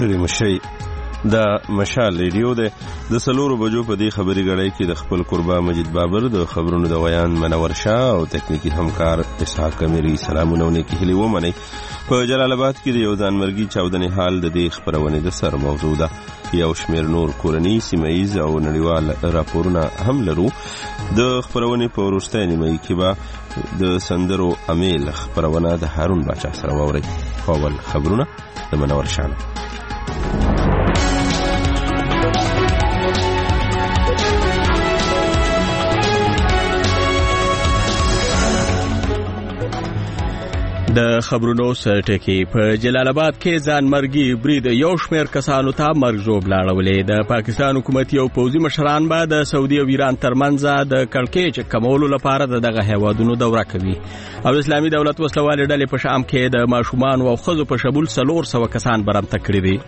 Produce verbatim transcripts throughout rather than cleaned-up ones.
ستړي مشي دا مشال ریډیو ده د سلورو بجو په دې خبري غړای کې د خپل قربا مجید بابر د خبرونو د ویان منور شاه او تکنیکی همکار اسحاق کمیری سلامونه کې هلي ومني په جلال آباد کې د یو ځانمرګي چاودنې حال د دې خبرونه د سر موضوع ده یو شمیر نور کورنی سیمایز او نړیوال راپورونه هم لرو د خبرونه په وروستۍ نیمه کې به د سندرو امیل خبرونه د هارون باچا سره ووري اول خبرونه د منور شاه د خبرونو سرټکی په جلال آباد کې ځانمرګي برید یو شمیر کسانو ته مرګ ژوبل اړولې د پاکستان حکومت یو پوځي مشران به د سعودي او ایران ترمنځ د کړکېچ کمولو لپاره دغه هیوادونو دوره کوي او اسلامي دولت وسلوال ډلې په شام کې د ماشومان او ښځو په شمول څلور سوه کسان برمته کړي دي.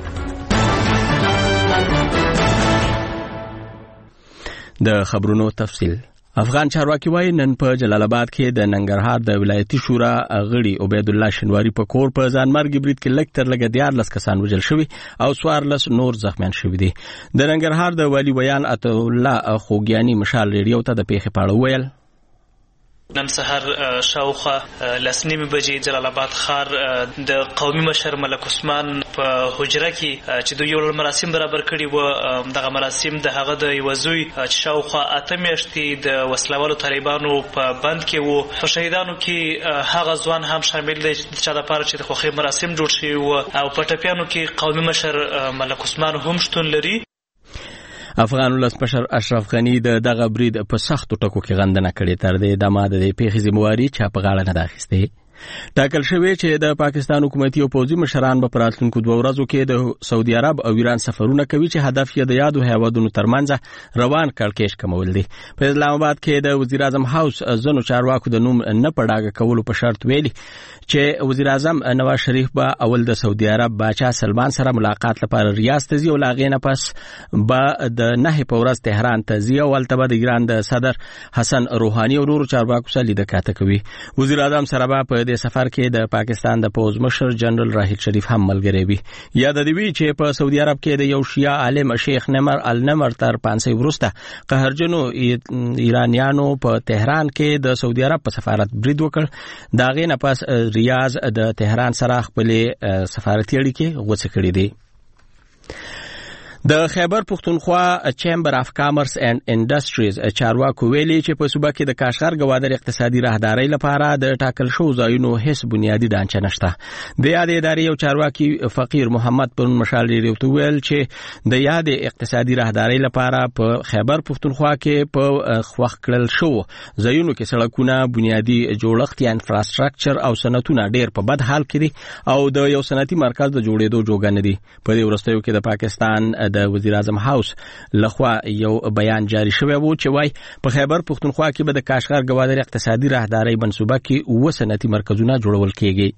د خبرونو تفصیل افغان چارواکي وايي نن په جلال آباد کې د ننګرهار د ولایتي شورا غړي عبید الله شنواری په کور په ځانمرګي برید کې لږ تر لږه دیارلس کسان وژل شوي او څوارلس نور زخمیان شوي دي. د ننګرهار د والي ویان عطا الله خوګیاني مشال ریډیو ته د پیښې په اړه وویل نن سهار شاوخوا لسنیمه بجې جلال آباد ښار د قومي مشر ملک عثمان په حجره کې چې دوی یو مراسم برابر کړي و دغه مراسم د هغه د یو زوی چې شاوخوا اته میاشتې د وسلوالو طالبانو په بند کې وو په شهیدانو کې هغه ځوان هم شامل دی چې د لپاره چې د خوښۍ مراسم جوړ شوي وو او په ټپیانو کې قومي مشر ملک عثمان هم شتون لري. افغان ولسمشر اشرف غنی د دغه برید په سختو ټکو کې غندنه کړې تر دې د ماده د پیښې ذمہواری چا په غاړه نه اخیسته. ټاکل شوی چې د پاکستان حکومتي او پوځي مشران به پراتلونکو دوه ورځو کې د سعودي عرب او ایران سفرونه کوي چې هدف یې د یادو هیوادونو ترمنځ روان کړکېچ کمول دي. په اسلام آباد کې د وزیر اعظم هاوس ځنو چارواکو د نوم نه پړاګه کولو په شرط ویلي چې وزیر اعظم نواز شریف به اول د سعودي عرب باچا سلمان سره ملاقات لپاره ریاض ته ځي او لاغې نه پس به د نه په ورځ تهران ته ځي او البته د ایران د صدر حسن روحاني او نورو چارواکو سره لیدکاته کوي. وزیر اعظم سره به د سفر کې د پاکستان د پوز مشر جنرال راحیل شریف هم ملګری وي. یاد دی وی چې په سعودي عرب کې د یو شیعه عالم شیخ نمر النمر تر پانسي ورسته قهرجنو ایرانیانو په تهران کې د سعودي عرب په سفارت برید وکړ. دا غي نه پس ریاض د تهران سره خپل سفارتي اړیکې غوڅ کړې دي. د خیبر پختونخوا چیمبر اف کامرس اینڈ انډستریز چارواکو ویلي چې په صوبه کې د کاشغر ګوادر اقتصادي راهداري لپاره د ټاکل شو ځایونو هیڅ بنیادی ډانچه نشته. د یاد ادارې یو چارواکي فقیر محمد پرون مشال ریډیو ویل چې د یاد اقتصادي راهداري لپاره په خیبر پختونخوا کې په خوخ کړل شو ځایونو کې سړکونه بنیادی جوړښت یا انفراستراکچر او صنعتونه ډېر په بد حال کې دي او د یو صنعتي مرکز د جوړېدو جوګه نه دي. په دې ورستیو کې د پاکستان د وزیر اعظم هاوس لخوا یو بیان جاری شوی وو چې وای په خیبر پختونخوا کې به د کاشغر ګوادر اقتصادي راهداري منصوبه کې اوه صنعتي مرکزونه جوړول کېږي.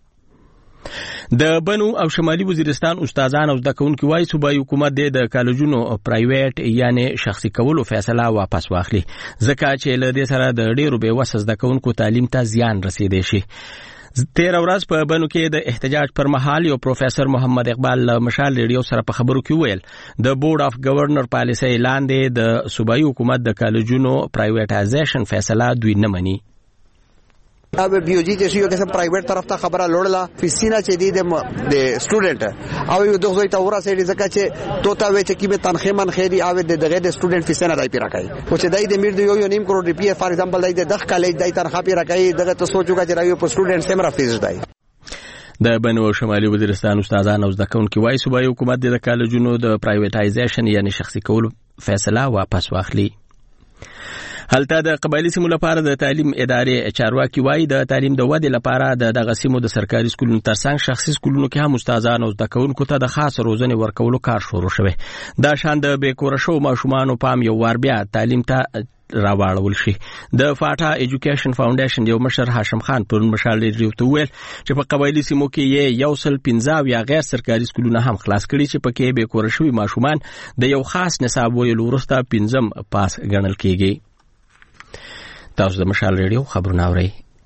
د بنو او شمالي وزیرستان استادان او زده کوونکي وایي صوبایي حکومت د کالجونو پرایویټ یعنی شخصي کولو فیصله واپس واخلي ځکه چې له دې سره د ډېرو بې وسه زده کوونکو تعلیم ته زیان رسیدلی شي. تیر ورځ په بنو کې د احتجاج پر مهال یو پروفیسور محمد اقبال مشال ریډیو سره په خبرو کې ویل د بورډ اف گورنر پالیسي لاندې د صوبایي حکومت د کالجونو پرایویټایزیشن فیصله دوی نه مني. अब बीओजी چې یو قسم پرایویټ طرف ته خبره لوړله فیسینا چې دی د سټوډنټ او یو دغه ته ورسې دي ځکه چې توتا وې چې کیمه تنخې من خېری او د دغه د سټوډنټ فیسینا دای پیرا کوي او چې دای د میر د یو یو نیم کروڑ روپیه فار ایگزامپل دای د دغه کالج دای تنخوا پیرا کوي دغه ته سوچوګه چې راوي په سټوډنټ سمرا فیس دی. د بنو او شمالي وزیرستان استادان او زده کوونکي وایي صوبایي حکومت د کالجونو د پرایویټایزیشن یعنی شخصي کولو فیصله واپس واخلي. هلته د قبایلی سیمو لپاره د تعلیم ادارې چارواکي وایي د تعلیم د ودې لپاره د دغه سیمو د سرکاري سکولونو ترڅنګ شخصي سکولونو کې هم استادان او زده کوونکو ته د خاص روزنې ورکولو کار شروع شوی. دا شان د بې کوره شو ماشومانو پام یو وار بیا تعلیم ته راوړول شي. د فاټا ایجوکیشن فاونډیشن یو مشر هاشم خان پرون مشال ریډیو ته ویل چې په قبایلی سیمو کې یو سل پنځه یا غیر سرکاري سکولونه هم خلاص کړي چې پکې بې کوره شوي ماشومان د یو خاص نصاب ویلو وروسته پنځم پاس ګڼل کېږي. تاسو د مشال ریډیو خبرونه اورئ.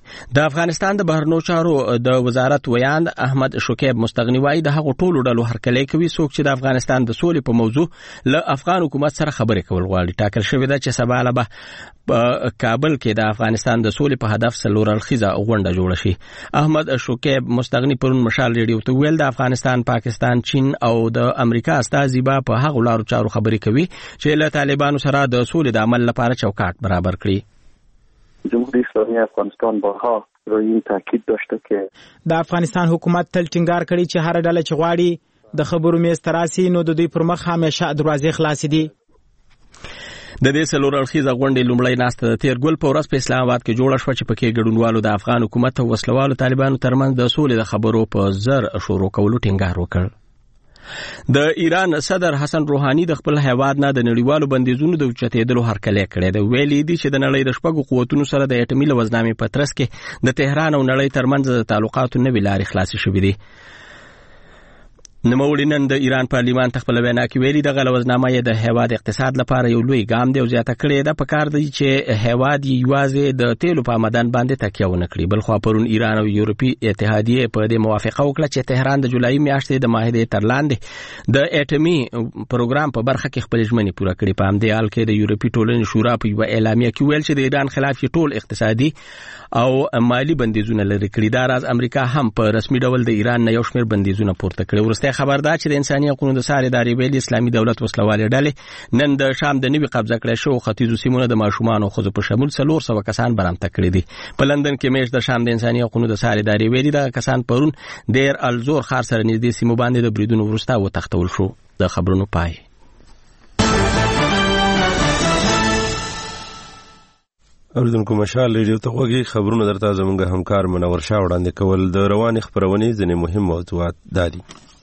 د افغانستان د بهرنیو چارو د وزارت ویاند احمد شکیب مستغنی وایي د هغو ټولو ډلو هرکلی کوي څوک چې د افغانستان د سولې په موضوع له افغان حکومت سره خبرې کول غواړي. ټاکل شوې ده چې سبا له به په کابل کې د افغانستان د سولې په هدف څلور اړخیزه غونډه جوړه شي. احمد شکیب مستغنی پرون مشال ریډیو ته ویل د افغانستان، پاکستان، چین او د امریکا استازي به په هغو لارو چارو خبرې کوي چې له طالبانو سره د سولې د عمل لپاره چوکاټ برابر کړي. جمهوری اسلامی افغانستان بارها روی این تاکید داشته که د افغانستان حکومت تل ټینګار کړی چې هر ډله چې غواړي د خبرو میز تراسي نو د دوی پر مخ همیشه دروازې خلاصې دي. د دې څلور اړخیزه غونډې لومړی ناسته د تیر ګل په ورځ په اسلام آباد کې جوړه شوه چې پکې ګډونوالو د افغان حکومت او وسلوالو طالبانو ترمنځ د سولې د خبرو په زر شروع کولو ټینګار وکړ. د ایران صدر حسن روحاني د خپل هیواد نه د نړیوالو بندیزونو د اوچتېدلو هرکلی کړی دی. ویلي دي چې د نړۍ د شپږو قوتونو سره د اټومي لوزنامې په ترڅ کې د تهران او نړۍ ترمنځ د تعلقاتو نوې لارې خلاصې شوې دي. نوموړي نن د ایران پارلیمان ته خپل وینا کې ویلي دغه لوزنامه یې د هیواد اقتصاد لپاره یو لوی ګام دی او زیاته کړې ده پکار دی چې هیواد یې یوازې د تیلو په آمدن باندې تکیه ونه کړي. بلخوا پرون ایران او یورپي اتحادیې په دې موافقه وکړه چې تهران د جولای میاشتې د معاهدې تر لاندې د اټومي پروګرام په برخه کې خپل ژمنې پوره کړي. په همدې حال کې د یورپي ټولنې شورا په یوه اعلامیه کې ویل چې د ایران خلاف یې ټول اقتصادي او مالی بندیزونه لري کړي. دا راز امریکا هم په رسمي ډول د ایران نه یو شمېر بندیزونه پورته کړي. وروسته خبر ده چې د انساني حقوقو د ساري ادارې ویلي اسلامي دولت وسلوالې ډلې نن د شام د نوي قبضه کړی شو ختیځو سیمونو د ماشومان او ښځو په شمول څلور سوه کسان برامته کړي دي. په لندن کې میاشت د شام د انساني حقوقو د ساري ادارې ویلي دغه کسان پرون دیر الزور ښار سره نږدې سیمو باندې د بریدونو وروسته وتښتول شو. د خبرونو پای. اوریدونکو مشال ریډیو ته غوږی خبرونه درته زموږ همکار منور شاه وړاندې کول. د روانې خپرونې ځینې مهم موضوعات دادي.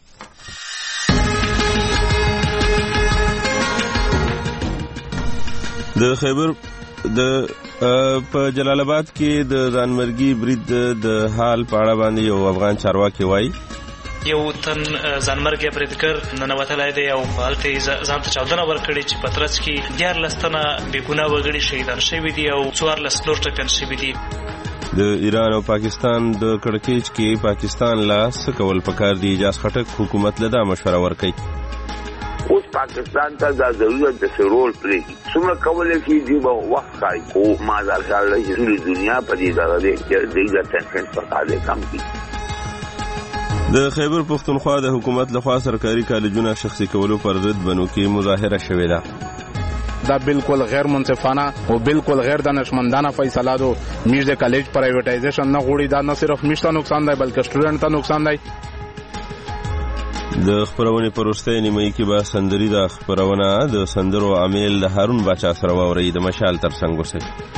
د خیبر د په جلال آباد کې د ځانمرګي برید د حال په اړه باندې یو افغان چارواکي وایي یو تن ځانمرګي بریدګر ننوتلی دی او هلته یې ځان ته چاودنه ورکړې چې په ترڅ کې دیارلس تنه بېګناه وګړي شهیدان شوي دي او څوارلس نور ټپیان شوي دي. د ایران او پاکستان د کړکېچ کې پاکستان لا څه کول پکار دي؟ اجاز خټک حکومت له دا مشوره ورکوي. اوس پاکستان ته دا ضرورت د سرول پرېږي څومره کولی شي دوی به وخت ښایي خو ما دا خیال دی چې ټولې دنیا په دې دغه دی چې دوی د ټینشن پکار دی کم کړي. د خیبر پښتونخوا د حکومت لخوا سرکاري کالجونه شخصي کولو پر ضد بنو کې مظاهره شوې ده. دا بالکل غیر منصفانه او بالکل غیر دانشمندانه فیصله ده. میش د کالج پرایویټایزیشن نه غوړي. دا نه صرف میش ته نقصان دی بلکې سټوډنټ ته نقصان دی. د خبرونې په وروستۍ نیمایي کې به سندري ده. خبرونه د سندرو عامل د هارون باچا سره واورئ. د مشال تر څنګ اوسئ.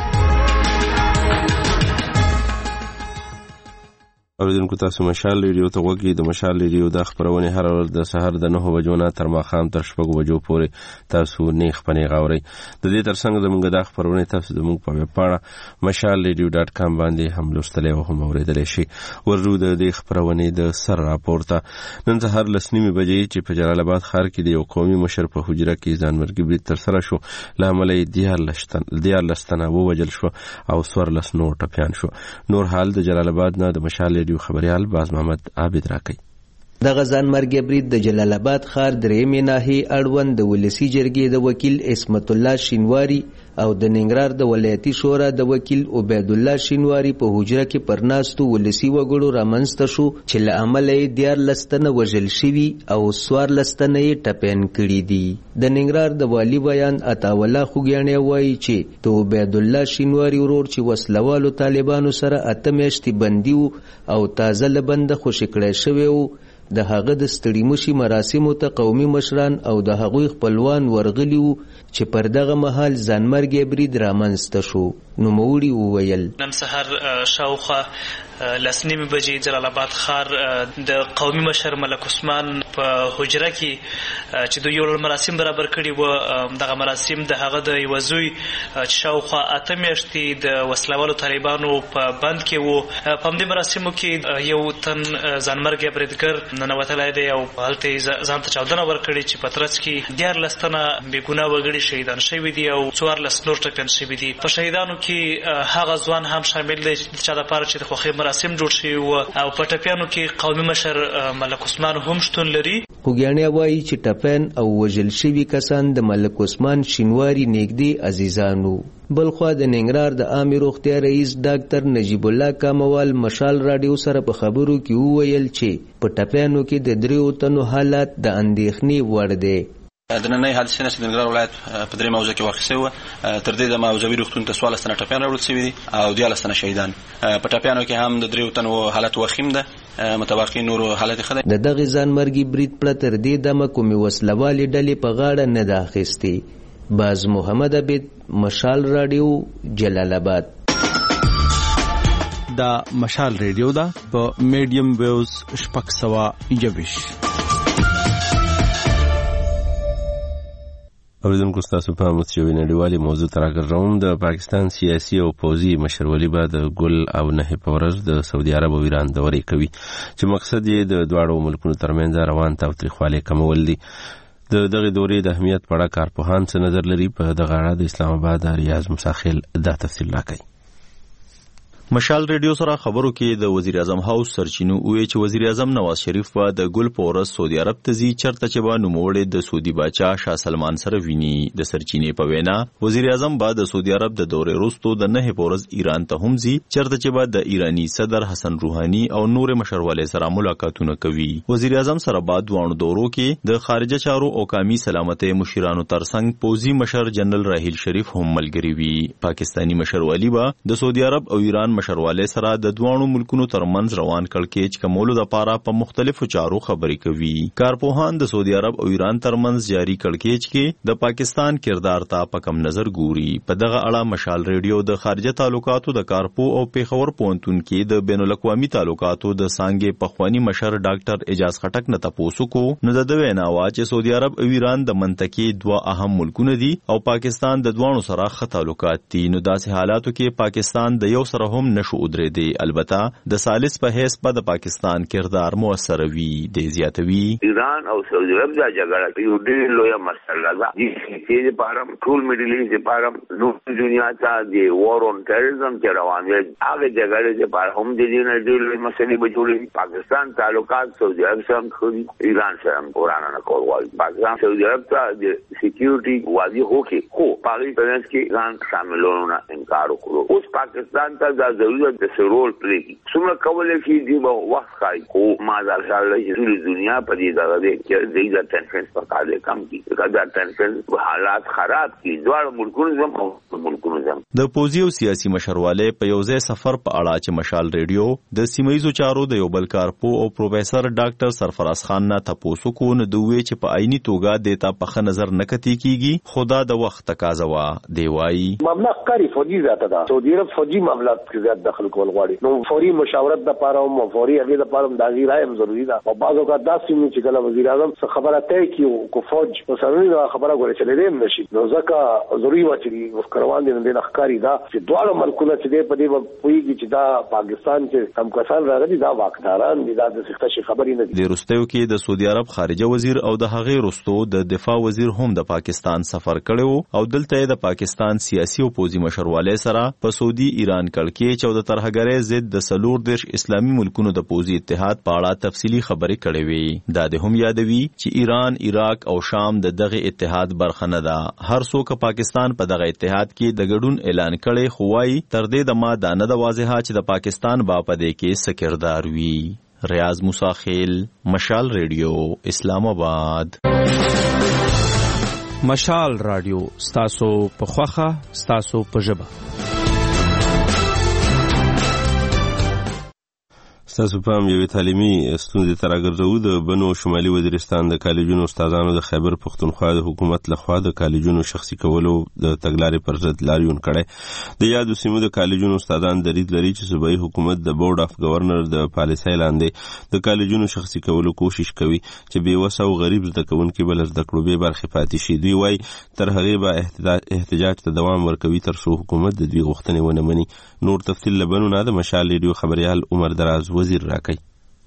اوریدونکو تاسو مشال ریډیو ته غوږی. د مشال ریډیو د خبرونې هر ورځ د سحر د نهو بجو نه تر ماښام تر شپږو بجو پورې تاسو نیغ پنیغ اورئ. د دې ترڅنګ زموږ د خبرونې تاسو زموږ په ویب پاڼه مشال ریډیو ډاټ کام باندې هم لوستلی او هم اورېدلی شي. ورجو د دې خبرونې د سر راپورته نن سهار لس نیمې بجې چې په جلال آباد ښار کې د یو قومي مشر په حجره کې ځانمرګي برید ترسره شو. له امله یې دیارلس تنه ووژل شو او څوارلس نور ټپیان شو. نور حال د جلال آباد نه د مشال ریډیو خبریال باز محمد عابد راکړي. دغه ځانمرګي برید د جلال آباد ښار درېیمې ناحیې اړوند د ولسي جرګې د وکیل عصمت الله شینواري او د ننګرهار د ولایتي شورا د وکیل عبید الله شینواري په حجره کې پر ناستو ولسي وګړو رامنځته شو چې له امله یې دیارلس تنه وژل شوي او څوارلس تنه یې ټپیان کړي دي. د ننګرهار د والي بیان عطاالله خوږیاڼی وایي چې د عبید الله شینواري ورور چې وسلوالو طالبانو سره اته میاشتې بندي وو او تازه له بنده خوشي کړی شوی وو، د هغه د ستړي مشي مراسمو ته قومي مشران او د هغوی خپلوان ورغلي وو چې پر دغه مهال ځانمرګي برید رامنځته شو. نوموړي وویل نن سهار شاوخوا لسنیمې بجې جلال آباد ښار د قومي مشر ملک عثمان په حجره کې چې دوی یو مراسم برابر کړي وو. دغه مراسم د هغه د یوه زوی چې شاوخوا اته میاشتې د وسلوالو طالبانو په بند کې وو. په همدې مراسمو کې یو تن ځانمرګی بریدګر ننوتلی دی او هلته یې ځان ته چاودنه ورکړې چې په ترڅ کې دیارلس تنه بېګناه وګړي شهیدان شوي دي او څوارلس نور ټپیان شوي دي. په شهیدانو کې هغه ځوان هم شامل دی د چا دپاره چې د خوښۍ مراسم جوړ شوي وو او په ټپیانو کې قومي مشر ملک عثمان هم شتون لري. خوږیاڼي وایي چې ټپیان او وژل شوي کسان د ملک عثمان شینواري نږدې عزیزانو. بلخوا د ننګرهار د عامې روغتیا رئیس ډاکټر نجیب الله کاموال مشال راډیو سره په خبرو کې وویل چې په ټپیانو کې د دریو تنو حالات د اندېښنې وړ دی. د نننۍ حادثې نه چې د ننګرهار ولایت په درې موضوع کې واقع شوی وه، تر دې دمه حوزوي روغتون ته څوارلس تنه ټپیان راوړل شوي دي او دیارلس تنه شهیدان. په ټپیانو کې هم د دریو تنو حالت وخیم ده، متبقي نورو حالت ښه دی. د دغې ځانمرګي برید پرته تر دې دمه کومې وسلوالې ډلې په غاړه نه ده اخیستې. باز محمد عبید، مشال راډیو، جلال آباد. دا مشال ریډیو ده په میډیم ویوز شپږ سوه یوویش. اوریدونکو ستاسو په مت شوی نړیوالې موضوع ته راګرځوم. د پاکستان سیاسي او پوځي مشرولي به د ګل او نهې په ورځ د سعودي عرب او ایران دورې کوي چې مقصد یې د دواړو ملکونو ترمنځ روان تاوتریخوالی کمول دي. د دغه دورې د اهمیت په اړه کارپوهان څه نظر لري؟ په دغه اړه د اسلام آباد ریاض مساخیل دا تفصیل راکوي. مشال ریډیو سره خبرو کې د وزیر اعظم هاوس سرچینو وی چې وزیر اعظم نواز شریف به د ګل په ورځ سعودي عرب ته ځي چرته چې به نوموړی د سعودي باچا شاه سلمان سره ویني. د سرچینې په وینا وزیر اعظم به د سعودي عرب د دورې وروسته د نهې په ورځ ایران ته هم ځي چرته چې به د ایرانی صدر حسن روحاني او نور مشرولې سره ملاقاتونه کوي. وزیر اعظم سره بعد دوانو دورو کې د خارجه چارو او قومي سلامتۍ مشرانو ترڅنګ پوځي مشر جنرال راحیل شریف هم ملګری وي. پاکستانی مشرولي به د سعودي عرب او ایران مشرولې سره د دوانو ملکونو ترمنځ روان کړکېچ کمولو لپاره په مختلفو چارو خبرې کوي. کارپوهان د سعودي عرب او ایران ترمنځ جاری کړکېچ کې د پاکستان کردار ته په کم نظر ګوري. په دغه اړه مشال ریډیو د خارجه تعلقاتو د کارپو او پیښور پوهنتون کې د بین الاقوامي تعلقاتو د څانګې پخوانی مشر ډاکټر اعجاز خټک نه تاسو کو نو د وینا وا چې سعودي عرب او ایران د منطقې دوه اهم ملکونه دي او پاکستان د دوانو سره ښه تعلقات دي. نو داسې حالاتو کې پاکستان د یو سره هم نشو ودرې دی. البته د ثالث په حیث په د پاکستان کردار موثر وي. د زیاتوي ایران او سعودي عرب دا جګړه یو ډېر لویه مسله ده چې د پارم ټول میډل ایسټ د پارم نو دنیا ته د وار اون ټیرریزم چې روان دی هغه جګړه چې پار هم د دې نه ډېر لوی مسلې به جوړي. پاکستان تعلقات سعودي عرب سره خو ایران سره قرآن نه کول غواړي. پاکستان سعودي عرب ته د سکیورټي واضح هوکي خو پاکستان کې ایران شاملولو نه انکار وکړو. اوس پاکستان ته دا ضرورت د رول پلی څومره کولای شي دی به وخت خای خو ما دا خیال لري چې ټول دنیا په دې دغه دی چې د ټنشن په کار کم کی دا ټنشن حالات خراب کی دوه ملکونو زم او ملکونو زم. د پوځي او سیاسي مشرواله په یوځای سفر په اړه چې مشال ریډیو د سیمایي چارو د یو بل کارپو او پروفیسور ډاکټر سرفراز خان نه تاسو کو نه دوی چې په عیني توګه دیتا په نظر نه کتی کیږي خدا د وخت تقاضا وا دی وایي معاملہ کاری فوجي ذات ده سعودي عرب فوجي معاملات کې زیات دخل کول غواړي نو فوري مشاورت د پاره او فوري هغه د پاره د غیر رایم ضروری ده او بعض اوقات داسې وي چې کله وزیر اعظم څه خبره کوي چې کو فوج وسره خبره غوړي چې لري نشي نو ځکه ضروری و چې وکروان دي د ښکاری دا چې دواړه ملکونه چې په دې پويږي چې دا پاکستان چې هم کسان راغلي دا واکداران دي دا د څه خبرې نه دي. د روستیو کې د سعودي عرب خارجه وزیر او د هغې روستو د دفاع وزیر هم د پاکستان سفر کړو او دلته د پاکستان سیاسي او پوځي مشرواله سره په سعودي ایران کړکېچ او د ترهګرۍ ضد د سلور دیرش اسلامي ملکونو د پوځي اتحاد په اړه تفصیلی خبرې کړې وي. دا د هم یادوي چې ایران، عراق او شام د دغه اتحاد برخه نه ده. هر څوک پاکستان په دغه اتحاد کې د ګډون اعلان کړي خو وايي تر دې د ما دانه د واضحه چې د پاکستان با په دې کې سکردار وي. ریاض مساخیل، مشال ریډیو، اسلام آباد. مشال رادیو ستاسو په خوخه ستاسو په ژبه. ستاسو پام یوې تعلیمي ستونزې ته راګرځو. د بنو شمالي وزیرستان د کالجونو استادانو د خیبر پښتونخوا د حکومت لخوا د کالجونو شخصي کولو د تګلارې پر ضد لاریون کړی. د یادو سیمو د کالجونو استادان درید لري چې صوبایي حکومت د بورډ اف گورنر د پالیسۍ لاندې د کالجونو شخصي کولو کوشش کوي چې بېوسه او غریب زده کوونکي به له زده کړو بې برخې پاتې شي. دوی وایي تر هغې به احتجاج ته دوام ورکوي تر څو حکومت د دوی غوښتنې ونه مني. نور تفصیل له بنو نه د مشال ریډیو خبریال عمر دراز وزیر راکړي.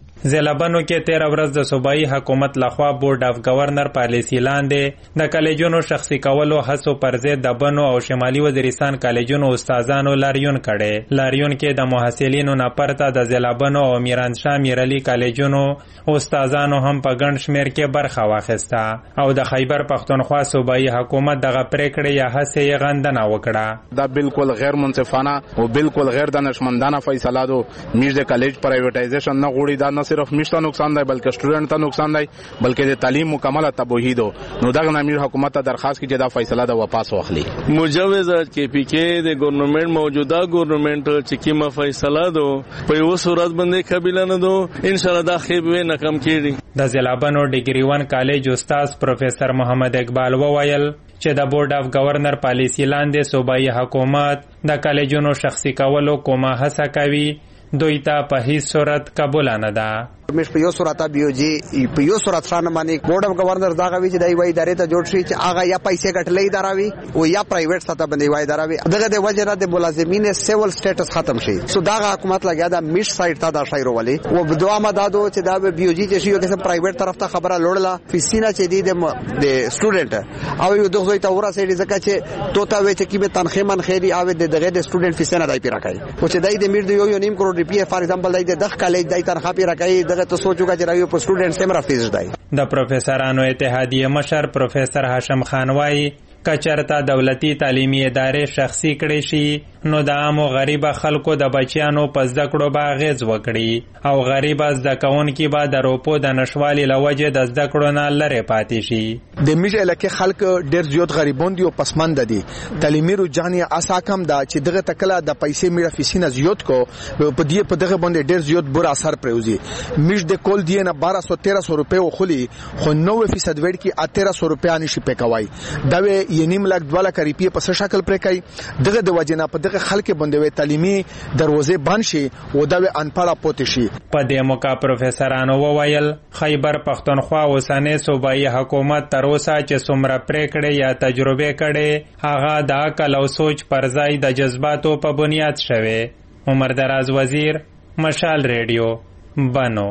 ضلعبنو کې تیره ورځ د صوبایي حکومت لخوا بورډ اف گورنر پالیسي لاندې د کالجونو شخصي کولو هڅو پر ضد د بنو او شمالي وزیرستان کالجونو استادانو لاریون کړي. لاریون کې د محصلینو نه پرته د ضلعبنو او میرانشاه میرعلي کالجونو استادانو هم په ګڼ شمېر کې برخه واخیسته او د خیبر پښتونخوا صوبایي حکومت دغه پریکړې یا هڅې یې غندنه وکړه. دا بالکل غیر منصفانه او بالکل غیر دانشمندانه فیصله ده. میرز کالج پرایویټایزیشن نه غوړي دا صرف مشته نقصان دی بلکې سټوډنټ ته نقصان دی بلکې د تعلیم مکمله تباہی ده. نو دغه امیر حکومت ته درخواست کیږي دا فیصله د واپس واخلي. مجوزه کې پی کې د ګورنمنت موجوده ګورنمنت چې کیمه فیصله ده په یو صورت باندې قبول نه ده ان شاء الله دا خیب نه کم کیږي. د ضلعبنو ډیګری ون کالج استاد پروفیسور محمد اقبال وویل چې د بورډ اف گورنر پالیسي لاندې صوبایي حکومت د کالجونو شخصي کولو کومه هڅه کوي دوی ته په هیڅ صورت قبول نه ده. مش په یو صورت بیوجي په یو صورت ثانه باندې بورډ اف گورنر دا غوي چې دای وای ادارې ته جوړ شي چې هغه یا پیسې ګټلې اداراوي او یا پرایویټ سطح باندې وای اداراوي. دغه د وجه د ملازمین سیول سټیټس ختم شي. سو دا حکومت لګیا دا میش سایت ته دا شایرو ولي او بدوا مدادو چې دا بیوجي چې شي یو قسم پرایویټ طرف ته خبره لوړله فیسینا چې دی د سټوډنټ او یو دغه زوی ته ورا سي دي ځکه چې توتا وې چې کیمه تنخې من خېری او د دغه د سټوډنټ فیسینا دای پیرا کوي او چې دای د میر د یو یو نیم کروڑ روپیه فار ایگزامپل دای د دغه کالج دای تنخوا پیرا کوي دغه ته سوچوګه چې راوي په سټوډنټ سیمرا فیس دی. د پروفیسورانو اتحادیه مشر پروفیسور هاشم خان وایي کچرته دولتي تعلیمي ادارې شخصي کړي شي نو د عامو غریب خلکو د بچیانو په زده کړو به اغېز وکړي او غریب زده کوونکي به د روپو د نشوالي له وجې د زده کړو نه لرې پاتې شي. د میژ علاقې خلک ډېر زیات غریبون دي او پسمانده دي. تعلیمي رجحان یې اسا کم ده چې دغه تکله د پیسې میړه فیسینه زیات کو په دې په دغه باندې ډېر زیات بر اثر پروزي. میژ د کول دی نه بارہ سو تیرہ سو روپے خولي خو نوے فیصد وړ کې تیرہ سو روپیا نشي پکوي. دا یې نیم لک دواله کریپی په څه شکل پرې کوي دغه د وجنه په دغه خلک باندې تعلیمي دروازې بند شي او دا انپړه پوت شي. په دې موقع پروفیسورانو وویل خیبر پښتونخوا اوسنۍ صوبایي حکومت تر اوسه چې څومره پریکړې یا تجربه کړي هغه د عقل او سوچ پر ځای د جذباتو په بنیاد شوه. عمر دراز وزیر مشال ریډیو بنو.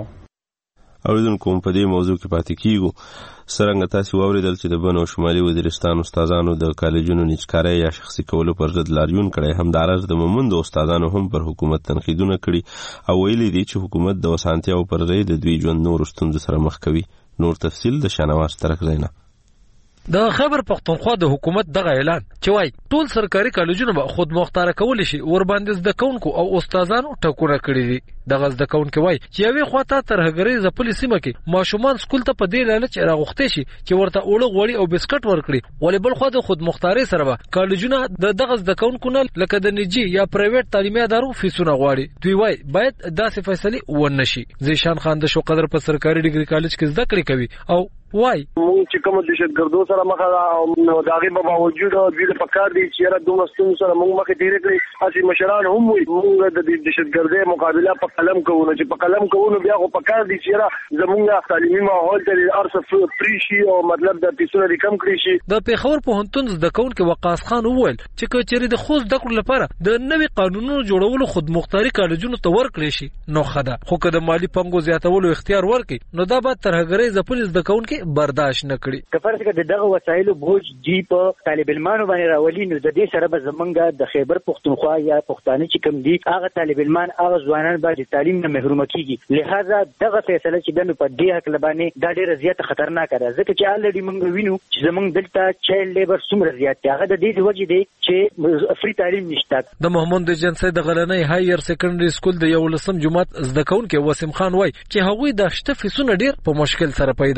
اوریدونکو په دې موضوع کې پاتې کیږو. سرنګ تاسو واوریدل چې د بنو شمالي وزیرستان استادانو د کالجونو نچکاري یا شخصي کولو پر ضد لاریون کړي. همدارس د مومند استادانو هم پر حکومت تنقیدونه کړي او ویلي دي چې حکومت د وسانتیاو پر ځای د دوی ژوند نور ستونزو سره مخ کوي. نور تفصیل د شانواز ترک زینا. د خیبر پښتونخوا د حکومت دغه اعلان چې وای ټول سرکاري کالجونه به خود مختار کول شي ور باندې زده کوونکو او استادانو ټکونه کړی دي. دغه زده کوونکو وای چې یوې خواته تر هغې ځپلې سیمه کې ماشومان سکول ته په دې لالچ راغوښتي شي چې ورته اوړه غوړي او بسکټ ورکړي ولې بل خو د خود مختاري سره به کالجونه د دغه زده کوونکو نه لکه د نجی یا پرایویټ تعلیمي ادارو فیسونه غواړي. دوی وای باید داسې فیصله ونه شي. زیشان خان د شو قدر په سرکاري ډیګري کالج کې زده کړې کوي او وای مونږ چې کوم د شتګردو سره مخه او داغه په باوجود د پکار دي چې را دوه ستون سره مونږ مخه تیرې کړې اسی مشران هم وي مونږ د شتګردې مقابله په قلم کوو چې په قلم کوو بیا خو پکار دي چې را زمونږ تعلیمي ماحول ته ارصف فری شي او مطلب د پیسو کم کړی شي. د پیښور پوهنتون زده کوونکو وقاص خان وویل چې کچېرې د خوځ د کړو لپاره د نوي قانونونو جوړولو خود مختاري کالجونو ته ورکړي شي نو خدا خو که د مالی پنګو زیاتولو اختیار ورکړي نو دا به تر هغې ځپلې زده کوونکو برداشت نه کړي. که فرض کړه دغه وسایلو بوج دی په طالب علمانو باندې راولي نو د دې سره به زمونږ د خیبر پښتونخوا یا پښتانه چې کوم دي هغه طالب علمان هغه ځوانان به د تعلیم نه محروم کیږي. لہذا دغه فیصله چې دنه په دې حق لبانې دا ډیره زیاته خطرناک ده ځکه چې الریډي موږ وینو چې زمونږ دلته چایلډ لیبر څومره زیات دی. هغه د دې وجې دی چې فری تعلیم نشته. د محمد جنسي د غلنۍ هایر سیکنډري سکول د یو لسم جماعت زده کوونکو وسیم خان وای چې هغوی د شته فیسونه ډیر په مشکل سره پیدا کوي.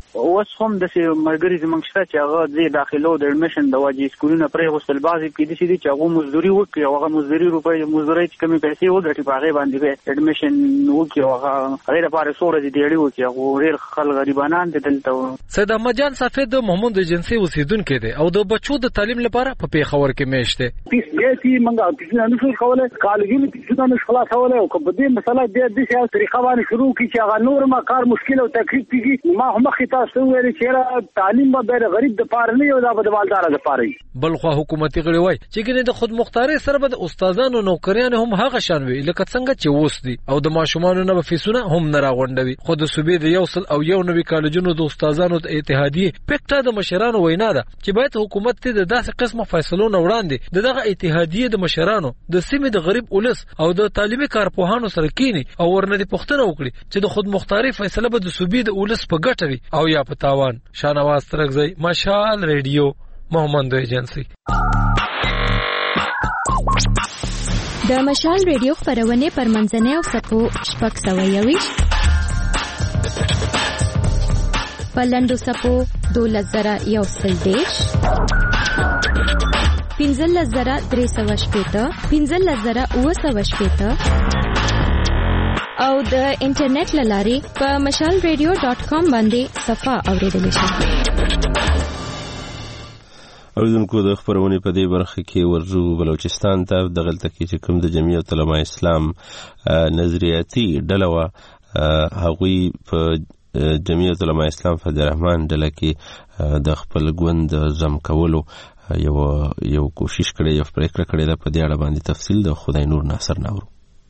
اوس هم د مرګري زمنګ شته چې هغه د داخلو د اډمیشن د واجی سکولونو پرې غوښتل بعضی کې د شي چې هغه مزدوري وکړي او هغه مزدوري روپۍ مزدوري چې کمی پیسې وګټي په هغه باندې اډمیشن وکړي او هغه غیر لپاره سوره دي ډیړي وکړي هغه ډیر خلک غریبانان دي دلته. سید احمد جان صافی د محمود ایجنسی اوسیدونکو دی او د بچو د تعلیم لپاره په پیښور کې میشته. پیس دې منګه پیسونه نشو کوله کالجونو پیسونه نشو خلاصوله او په دې مسله دې د څه طریقه باندې شروع کی چې هغه نور ما کار مشکل او تکلیف کیږي ما هم خطا سو ویل چې تعلیم به غریب د پاره نه یو دا د مالدار د پاره. بل خو حکومتي غړي وای چې ګنې د خود مختاري سره به د استادانو نوکریان هم هغه شان وي لکه څنګه چې ووس دي او د ماشومان نه به فیسونه هم نه راغونډوي. خو د صوبې د یو سل او یو نوي کالجونو د استادانو د اتحادیه پکټه د مشرانو وینا ده چې باید حکومت ته د داسې قسمه فیصلو نه وړاندې دغه اتحادیه د مشرانو د سیمې د غریب اولس او د تعلیمي کارپوهانو سره کینی او ورنه پښتنه وکړي چې د خود مختاري فیصله به د صوبې د اولس په ګټه وي او یا په تاوان. شانواز ترغزی، مشال ریډیو، محمد ایجنسی. د مشال ریډیو خبرونه پر منځنۍ او سپو شپږ سوه یویشت پلندو سپو دولس زره یو سل دېرش پنځلس زره درې سوه شپېته پنځلس زره اووه سوه شپېته او د انټرنیټ لارې په مشال ریډیو ډاټ کام باندې صفه اوریدل شي. اوریدونکو د خبرونې په دې برخه کې ورځو بلوچستان ته دغلته کې چې کوم د جمعیت علماء اسلام نظریاتي ډله وه هغوی په جمعیت علماء اسلام فضل الرحمن ډله کې د خپل ګوند زم کولو یو یو کوشش کړی یو پریکړه کړې ده. په دې اړه باندې تفصیل د خدای نور ناصر ناورو.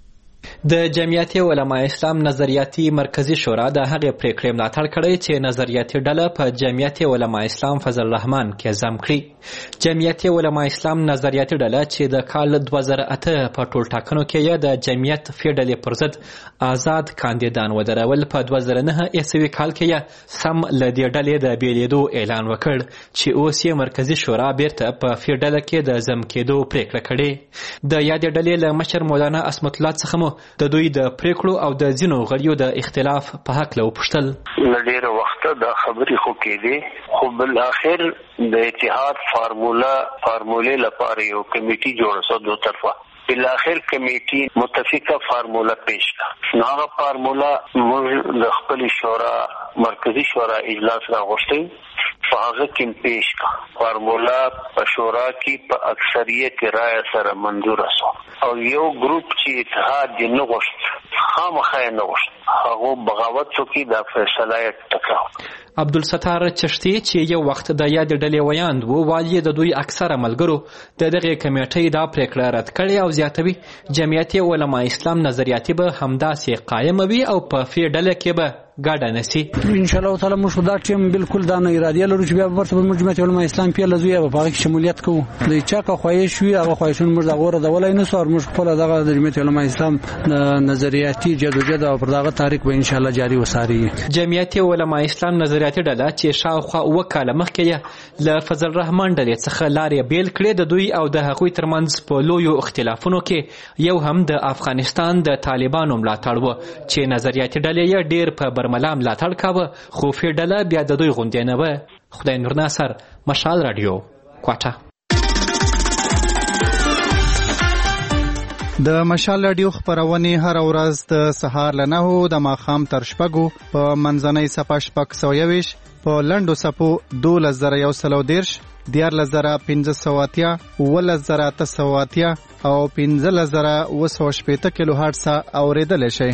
د جمعیت علماء اسلام نظریاتي مرکزی شورا د هغې پریکړې ملاتړ کړی چې نظریاتي ډله په جمعیت علماء اسلام فضل الرحمن کې ضم کړي. جمعیت علماء اسلام نظریاتي ډله چې د کال دوه زره اته په ټول ټاکنو کې یې د جمعیت فی ډلې پر ضد آزاد کاندیدان ودرول، په دوه زره نهه عیسوي کال کې یې سم له دې ډلې د بېلېدو اعلان وکړ چې اوس یې مرکزي شورا بیرته په فی ډله کې د ضم کېدو پریکړه کړې. د یادې ډلې له مشر مولانا عصمت الله څخه مو د دوی د پریکړو او د ځینو غړیو د اختلاف په حق له وپوښتل. له ډېره وخته دا خبرې خو کېدې خو بالاخر د اتحاد فارموله فارمولې لپاره یو کمیټي جوړه شوه دو طرفه. بالاخر کمیټي متفقه فارموله پیش کړه. نو هغه فارموله موږ د خپل شورا مرکزی شورا اجلاس راغوښتی په هغه کې پیش کړه. فارموله په شورا کې په اکثریت رایه سره منظوره شوه او یو ګروپ چې اتحاد یې نه غوښت خامخا یې نه غوښت هغه بغاوت وکړي دا فیصله یې ټاکله. عبدالستار چشتي چې یو وخت د یادې ډلې ویاند و وایي د دوی اکثره ملګرو د دغې کمیټۍ دا پریکړه رد کړې او زیاتوي جمعیت علماء اسلام نظریاتي به همداسې قایم وي او په فی ډله کې به ګډه نسی. ان شاء الله تعالی موږ دا ټیم بالکل دا نه ارادي لرو چې بیا ورته په جمعیت علماء اسلام په لزوی به په کې شمولیت کوو. د چا کا خواهش وي هغه خواهشون موږ دا غوړه د ولای نه سور موږ خپل دغه د جمعیت علماء اسلام نظریاتي جدوجہد او پر دغه تاریخ به ان شاء الله جاری وساري. جمعیت علماء اسلام نظریاتي ډله چې شاوخوا وکاله مخکې له فضل الرحمن ډلې څخه لارې بیل کړې د دوی او د هغوی ترمنځ په لویو اختلافونو کې یو هم د افغانستان د طالبانو ملاتړ و چې نظریاتي ډلې یې ډېر په برملا ملاتړ کاوه خو فی ډله بیا د دوی غوندې نه وه. خدای نور ناصر، مشال راډیو، کوټه. د مشال راډیو خبرونه هر ورځ د سهار له نهو د ماښام تر شپږو په منځنۍ صفه شپږ سوه یویشت په لنډو صفو دولس زره یو سل او دېرش دیارلس زره پنځه سوه اتیا اوولس زره اته سوه اتیا او پنځلس زره اووه سوه شپېته کیلو هرټزه اورېدلی شئ.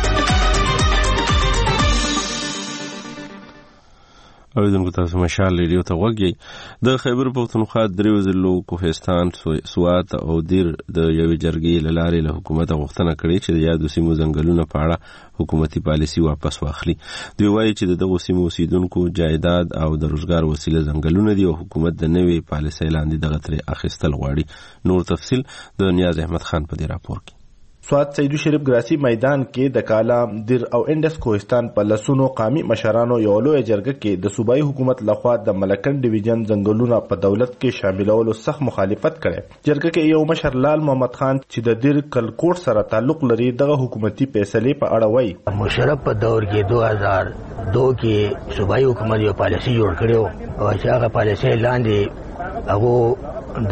اوریدونکو تاسو مشال ریډیو ته غوږی. د خیبر پښتونخوا دریو ضلعو کوهستان، سوات او دیر د یوې جرګې له لارې له حکومته غوښتنه کړې چې د یادو سیمو ځنګلونه په اړه حکومتي پالیسي واپس واخلي. دوی وایي چې د دغو سیمو اوسیدونکو جایداد او د روزګار وسیله ځنګلونه دي او حکومت د نوې پالیسۍ لاندې دغه ترې اخیستل غواړي. نور تفصیل د نیاز احمد خان په دې راپور کې. سواد سیدو شریف ګراسي میدان کې د کالام دیر او انډس کوهستان په لسونو قامي مشرانو یو لوی جرګه کې د صوبایي حکومت لخوا د ملکن ډیویژن ځنګلونه په دولت کې شاملولو سخت مخالفت کړي. جرګه کې یو مشر لال محمد خان چې د دیر کلکوټ سره تعلق لري دغه حکومتي فیصلې په اړه وایي. مشرف په دور کې دو هزار دو کې صوبایي حکومت یو پالیسي جوړ کړو او چې هغه پالیسي لاندې هغه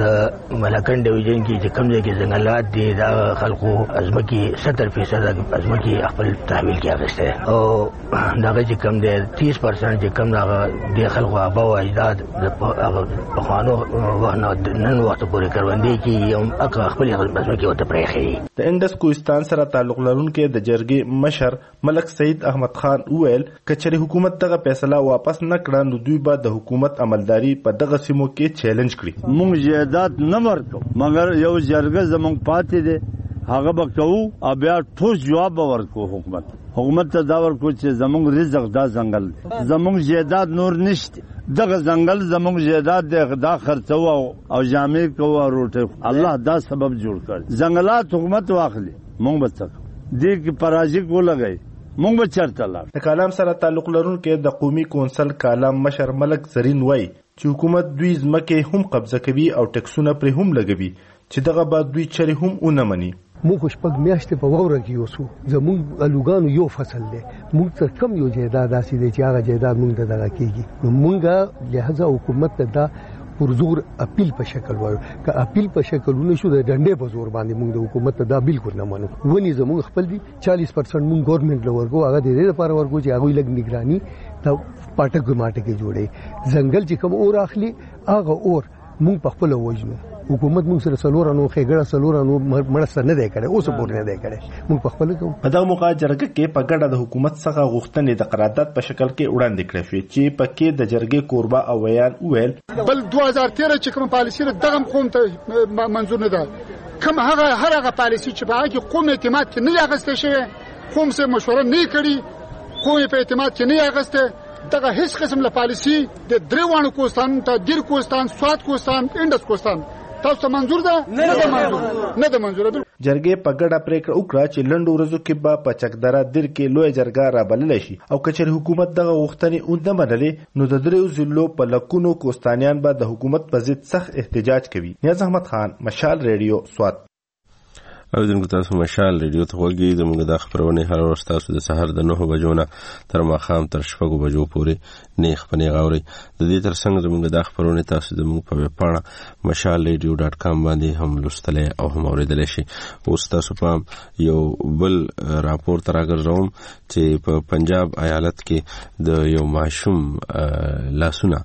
د ملکن ډیویژن کې چې کوم ځای کې ځنګلات دي دا خلکو ازمکي ستر فیصد ازمکي خپل تحویل کې اخیسته او دغه چې کوم دی تیس پرسنټ چې کوم دغه د خلکو آبا او اجداد د پخوانو وحنه نن وخت پورې کروندې کې یو اقا خپل ازمکي وته پرېخي. د انډس کوهستان سره تعلق لرونکي د جرګې مشر ملک سید احمد خان وویل کچري حکومت دغه فیصله واپس نه کړه نو دوی به د حکومت عملداري په دغه سیمو کې چیلنج کړي. مونږ جهادات نه ورکو مګر یو جرګه زمونږ پاتې دی هغه به کوو او بیا ټوس جواب به ورکو. حکومت حکومت ته دا ورکو چې زمونږ رزق دا ځنګل دی زمونږ جهادات نور نشته دغه ځنګل زمونږ جهادات دی دا خرڅو او جامې کوو او روټه الله دا سبب جوړ کړ ځنګلات حکومت واخلي مونږ به څه دې کې پراجیک ولګي مونږ به چرته لاړ. د کالام سره تعلق لرونکي د قومي کونسل کالام مشر ملک زرین وای چې حکومت دوی ځمکې هم قبضه کوي او ټکسونه پرې هم لګوي چې دغه بعد دوی چرې هم ونه مني. موږ شپږ میاشتې په واوره کې اوسو زموږ الوګانو یو فصل دی موږ ته کم یو جایداد داسې دی چې هغه جایداد موږ ته دغه کېږي نو موږ لهذا حکومت ته دا پرزور اپیل په شکل وایو که اپیل په شکل ونه شو د ډنډې په زور باندې موږ د حکومت ته دا بالکل نه منو. ونی زموږ خپل دي چالیس پرسنټ موږ ګورنمنت له ورکو هغه د دې لپاره ورکو چې هغه لګ نگرانی دا پټک ګماټه کې جوړي ځنګل چې کوم اور اخلي هغه اور موږ په خپل وژنو. حکومت موږ سره سلورانو خېګړه سلورانو مرسته نه دی کړی اوس پورې نه دی کړی موږ په خپل کوو. په دغه موقع جرګه کې په ګډه د حکومت څخه غوښتنې د قرارداد په شکل کې وړاندې کړې شوې چې پکې د جرګې کوربه او ویان وویل بل دوه هزار تیرہ چې کوم پالیسي دغه قوم ته منظور نه ده کوم هغه هر هغه پالیسي چې په هغه قوم اعتماد کې نه اغسته شوی قوم سره مشوره نه کړي قوم په اعتماد کې نه اغسته دغه هیڅ قسم له پالیسي د دریوانو کوستان ته دیر کوستان سواد کوستان انډس کوستان تاسو منظور ده نه ده منظور نه ده منظور. جرګې په ګډه پریکړه وکړه چې لنډو ورځو کې به په چکدره دیر کې لوی جرګه رابللی شي او کچېرې حکومت دغه غوښتنې ونه منلې نو د دریو ضلعو په لکونو کوستانیان به د حکومت په ضد سخت احتجاج کوي. نیاز احمد خان مشال ریډیو سوات. اوریدونکو تاسو مشال ریډیو ته غوږی زموږ د خبرونې هر ورځ تاسو د سهار د نهو بجو نه تر ماښام تر شپږو بجو پورې نیغ په نیغ اورئ. د دې ترڅنګ زموږ د خبرونې تاسو زموږ په ویب پاڼه مشال ریډیو ډاټ کام باندې هم لوستلی او هم اورېدلی شي. اوس تاسو پام یو بل راپور ته راګرځوم چې په پنجاب ایالت کې د یو ماشوم لاسونه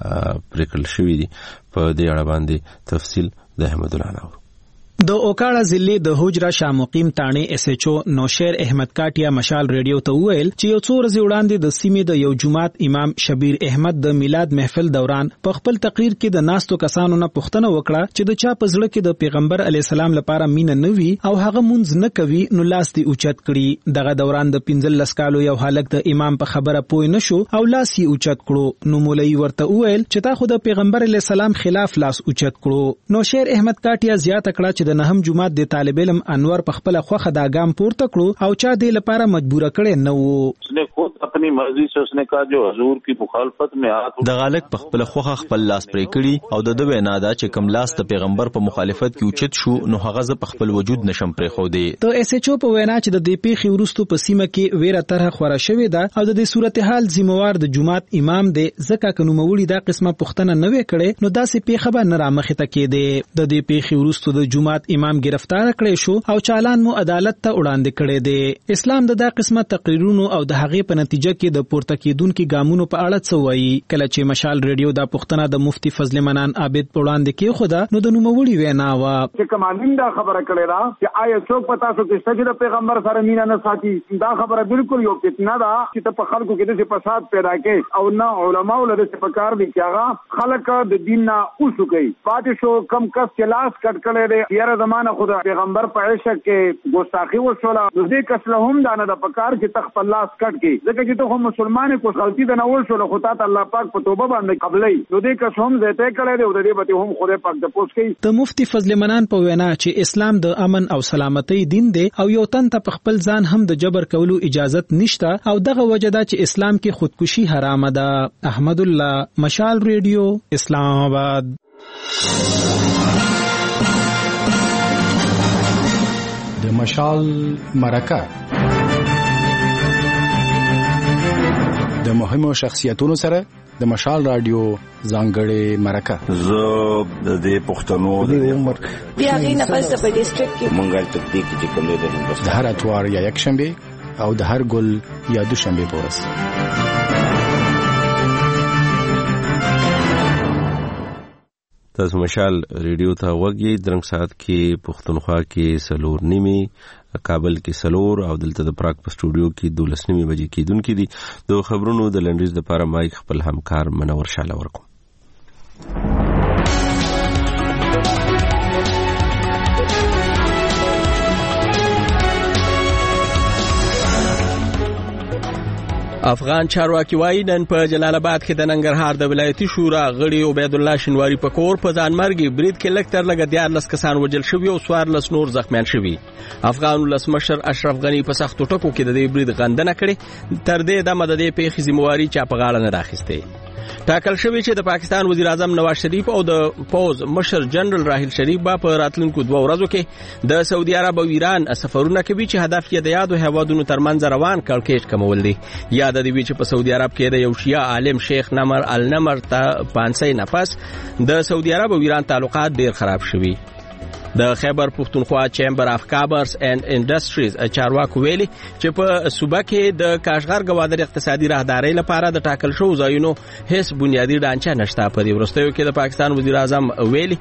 پرې کړل شوي دي. په دې اړه باندې تفصیل د احمد الله ناور. د اوکاړه ضلع د حجره شاه مقیم تانې اس ایچ او نوشیر احمد کاټیا مشال ریډیو ته وویل چې یو څو ورځې وړاندې د سیمې د یو جماعت امام شبیر احمد د میلاد محفل دوران په خپل تقریر کې د ناستو کسانو نه پوښتنه وکړه چې د چا په زړه کې د پیغمبر علی السلام لپاره مینه نه وي او هغه مونږ نه کوي نو لاس دی اوچت کړي. دغه دوران د پنځلس کالو یو هلک د امام په خبره پوه نه شو او لاس یې اوچت کړو نو مولوی ورته وویل چې تا خو د پیغمبر علی السلام خلاف لاس اوچت کړو. نوشیر احمد کاټیا زیاته کړه چې د نهم جمعات د طالب علم انور په خپل خوخه دا ګام پورته کړو او چا دې لپاره مجبور کړي نه وو. उसने खुद अपनी मर्जी से उसने कहा जो हुजूर की मुखालफत में हाथ د غالک په خپل خوخه خپل لاس پرې کړي او د دوی نه دا چې کوم لاس د پیغمبر په مخالفت کې اوچت شو نو هغه ز په خپل وجود نشم پرې خو دی. ته اس ایچ او په وینا چې د دې پیښې وروسته په سیمه کې ویره طرح خورا شوې ده او د دې صورتحال ذمہوار د جماعت امام دی ځکه کنو مولوی دا قسمه پښتنه نه وکړي نو داسې پیښه به نه رامخې ته کېده. د دې پیښې وروسته د جماعت امام گرفتار کړی شو او چالان مو عدالت ته وړاندې کړی دی. اسلام د دا قسمه تقریرونو او د هغې په نتیجه کې د پورته کېدونکو ګامونو په اړه څه وایي. کله چې مشال ریډیو دا پوښتنه د مفتی فضل منان عابد په وړاندې کېښوده نو د نوموړي وینا وه چې کوم امین دا خبره کړې ده چې آیا څوک په تاسو کې شته چې د پیغمبر سره مینه نه ساتي. دا خبره بالکل یو فتنه ده چې ته په خلکو کې داسې فساد پیدا کړې او نه علماو له داسې پکار دي چې هغه خلک د دین نه اوسو کوي. پاتې شو کم کس چې لاس کټ کړی دی یاره زمانه خدا پیغمبر په عشق کې ګستاخی وشوله نو دې کس له هم دانه د پکار کې تخ په لاس کټ کې ځکه چې ته هم مسلمان کو غلطي د نه وشوله خو ته الله پاک په توبه باندې قبلې نو دې کس هم زیته کړی دی او دې به هم خدای پاک د پوس کوي. د مفتی فضل منان په وینا چې اسلام د امن او سلامتی دین دی او یو تن ته په خپل ځان هم د جبر کولو اجازت نشته او دغه وجدا چې اسلام کې خودکشي حرام ده. احمد الله، مشال ریډیو، اسلام آباد. د مشال مرکه د مهمو شخصیتونو سره د مشال رادیو ځانګړې مرکه. زه د دې پښتنو د عمر بیا غي نه پس په ډیسټریکټ کې مونږه تطبیق چې کوم دی د هر اتوار یا یک شنبه او د هر ګل یا دوشنبه پورس. تاسو مشال ریډیو ته وګورئ. درنګ سات کې پښتونخوا کې سلور نیمه، کابل کې سلور او دلته د پراګ په سټوډیو کې دولس نیمه بجې کېدونکې دي. د خبرونو د لنډیز لپاره مایک خپل همکار منور شاله ورکو. افغان چارواکي وایي نن په جلال آباد کې د ننګرهار د ولایتي شورا غړي عبید الله شنواری په کور په ځانمرګي برید کې لږ تر لږه دیارلس کسان وژل شوي او څوارلس نور زخمیان شوي. افغان ولسمشر اشرف غني په سختو ټکو کې د دې برید غندنه کړې. تر دې دمه د دې پیښې ذمہواري چا په غاړه نه راخیستې. ټاکل شوی چې د پاکستان وزیر اعظم نواز شریف او د پوز مشر جنرال راحیل شریف با په راتلونکو دوه ورځو کې د سعودي عرب او ایران سفرونه کوي چې هدف یې د یادو هیوادونو ترمنځ روان کړکېچ کمول دي. یاد دی چې په سعودي عرب کې د یو شیعه عالم شیخ نمر النمر ته پانسي نفس د سعودي عرب او ایران تعلقات ډیر خراب شوي. د خیبر پختونخوا چیمبر اف کامرس اینڈ انډستریز چارواکو ویلي چې په صوبه کې د کاشغر گوادر اقتصادي راهداري لپاره د ټاکل شو ځایونو هیڅ بنیادی ډانچه نشته. په دې وروستیو کې د پاکستان وزیر اعظم ویلي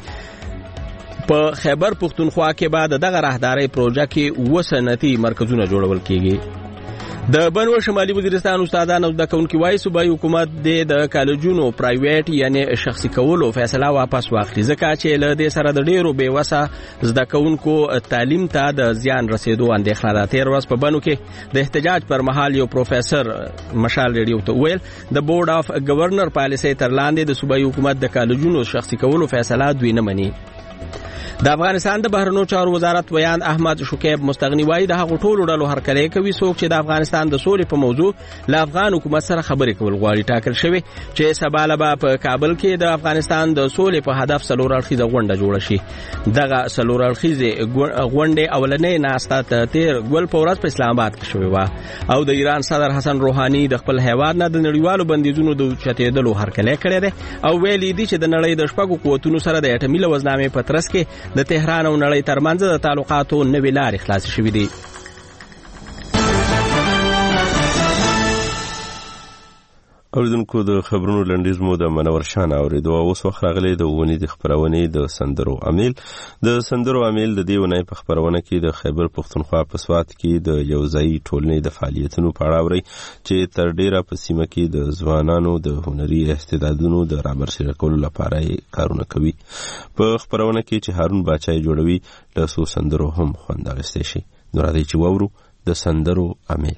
په خیبر پختونخوا کې بعد دغه راهداري پروژه کې وسنتي مرکزونه جوړول کیږي. د بنو شمالي وزیرستان استادان او د کونکي وای صوبایي حکومت د کالجونو پرایویټ یعنی شخصي کولو فیصله واپس واخلي ځکه چې له دې سره د ډیرو بیوسه زده کونکو تعلیم ته د زیان رسیدو اندېښنه ده. تیر ورځ په بنو کې د احتجاج پر مهال یو پروفیسور مشال ریډیو ته ویل د بورډ اف گورنر پالیسي تر لاندې د صوبایي حکومت د کالجونو شخصي کولو فیصله دوی نه مني. د افغانستان د بهرنیو چارو وزارت ویان احمد شکیب مستغنی وایي د هغو ټولو ډلو هرکلی کوي څوک چې د افغانستان د سولې په موضوع له افغان حکومت سره خبرې کول غواړي. ټاکل شوی چې سبا له به په کابل کې د افغانستان د سولې په هدف څلور اړخیزه غونډه جوړه شي. دغه څلور اړخیزې غونډې اولنۍ ناسته ته تیر ګل په ورځ په اسلام آباد کې شوې وه او د ایران صدر حسن روحاني د خپل هیواد نه د نړیوالو بندیزونو د اوچتېدلو هرکلی کړی دی او ویلي دي چې د نړۍ د شپږو قوتونو سره د اټمي لوزنامې په ترڅ کې د تهران او نړۍ ترمنځ د تعلقاتو نوې لارې خلاصې شوې دي. اوریدونکو د خبرونو لنډیز مو د منور شانه اوریدو. اوس وخت راغلی د اونۍ د خبرونې د سندرو امیل. د سندرو امیل د دې اونۍ په خبرونه کې د خیبر پختونخوا په سوات کې د یوځایي ټولنې د فعالیتونو په اړه اورئ چې تر ډیره په سیمه کې د ځوانانو د هنري استعدادونو د رابرسېره کولو لپاره کارونه کوي. په خبرونه کې چې هارون باچا جوړوي له څو سندرو هم خوند اخیستی شي. نو راځئ چې واورو د سندرو امیل.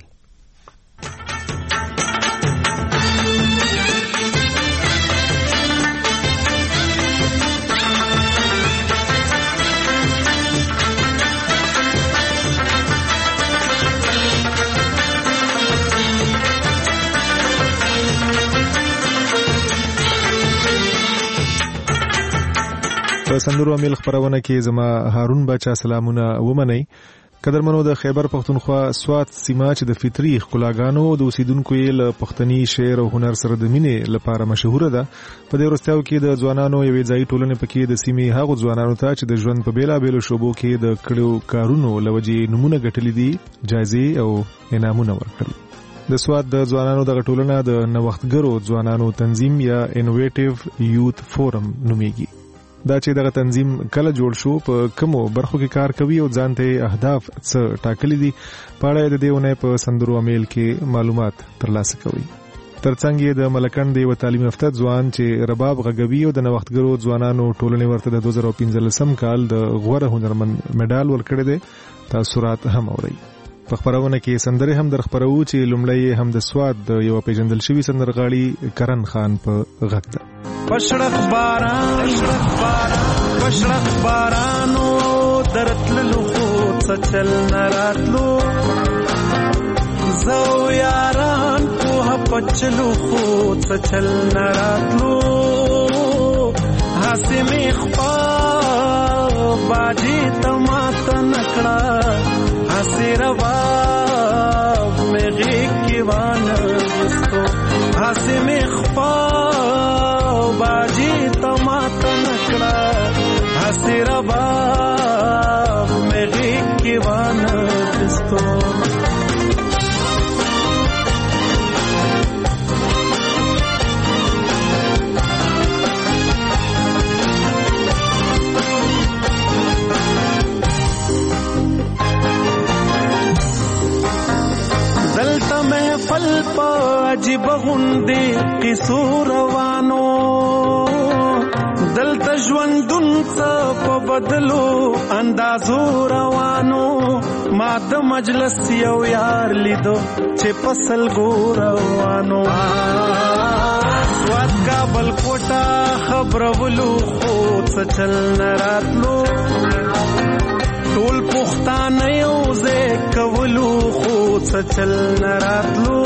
په سندرو امیل خبرونه کې زما هارون بچا سلامونه ومنئ. قدرمنو د خیبر پختونخوا سوات سیمه چې د فطري ښکلاګانو د اوسیدونکو یې له پښتني شعر او هنر سره د مینې لپاره مشهوره ده. په دې وروستیو کې د ځوانانو یوې ځایي ټولنې پکې د سیمې هغو ځوانانو ته چې د ژوند په بېلابېلو شعبو کې د کړو کارونو له وجې نومونه ګټلي دي جایزې او انعامونه ورکړل. د سوات د ځوانانو دغه ټولنه د نوښتګرو ځوانانو تنظیم یا انوویټیو یوث فورم نومیږي. دا چې دغه تنظیم کله جوړ شو، په کومو برخو کې کار کوي او ځان ته اهداف څه ټاکلي دي، په اړه د دې اونۍ په سندرو امیل کې معلومات ترلاسه کوي. ترڅنګ یې د ملکند یو تعلیم یافته ځوان چې رباب غږوي او د نوښتګرو ځوانانو ټولنې ورته د دوه زره پنځلسم کال د غوره هنرمند میډال ورکړی دی. تاثرات هم اورئ. په خبرونه کې سندره هم در خبرو چې لومړی هم د سواد د یو پیژندل شوی سندرغاړي کرن خان په غږ ده. پشړق باران پشړق بارانو درتللو خو څچل نراتلو زو یاران په پچلو خو څچل نراتلو هسه می خپا باجی تمات نکړه هسه روا مې کی وانه وستو هسه می خپا باجی تمات نکړه هسه روا مې کی وانه وستو. دلته محفل په عجیب غوندې قصو روانو دلته ژوندون څه په بدلو اندازو روانو ما د مجلس یو یار لیدو چې پسل ګو روانو سواد کابل کوټه خبرولو خو څه چل نراتلو ټول پښتانه یو ځای کولو خو څه چل نراتلو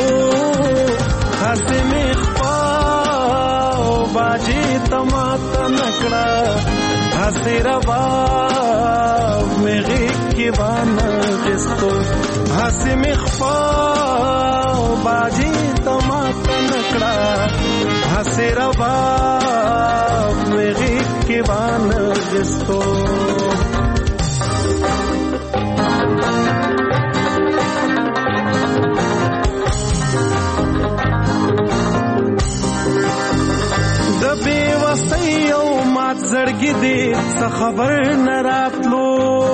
هسې مې خپا باجي تمات نکړه هسې رباب مې غېږ کې وانغېستو هسې مې خپا باجي تمات نکړه هسې رباب مې غېږ کې وانغېستو. زړګي دې څه خبر نه راتلو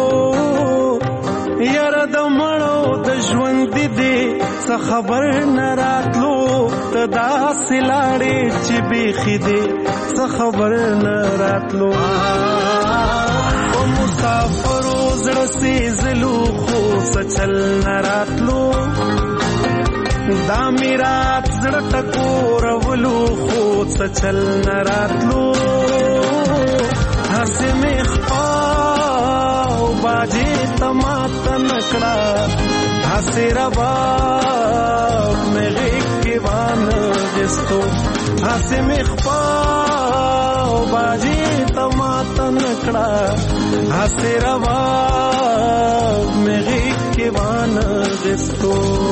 یاره د مړو د ژوند دې څه خبر نه راتلو ته داسې لاړې چې بیخي دې څه خبر نه راتلو په مسافرو زړه سېزلو خو څه چل نه راتلو دا میرات زړه ټکورولو خو څه چل نه راتلو هسې مې خپا باجي تمات نکړه هسې رباب مې غېږ کې وانغېستو هسې مې خپا باجي تمات نکړه هسې رباب مې غېږ کې وانغېستو.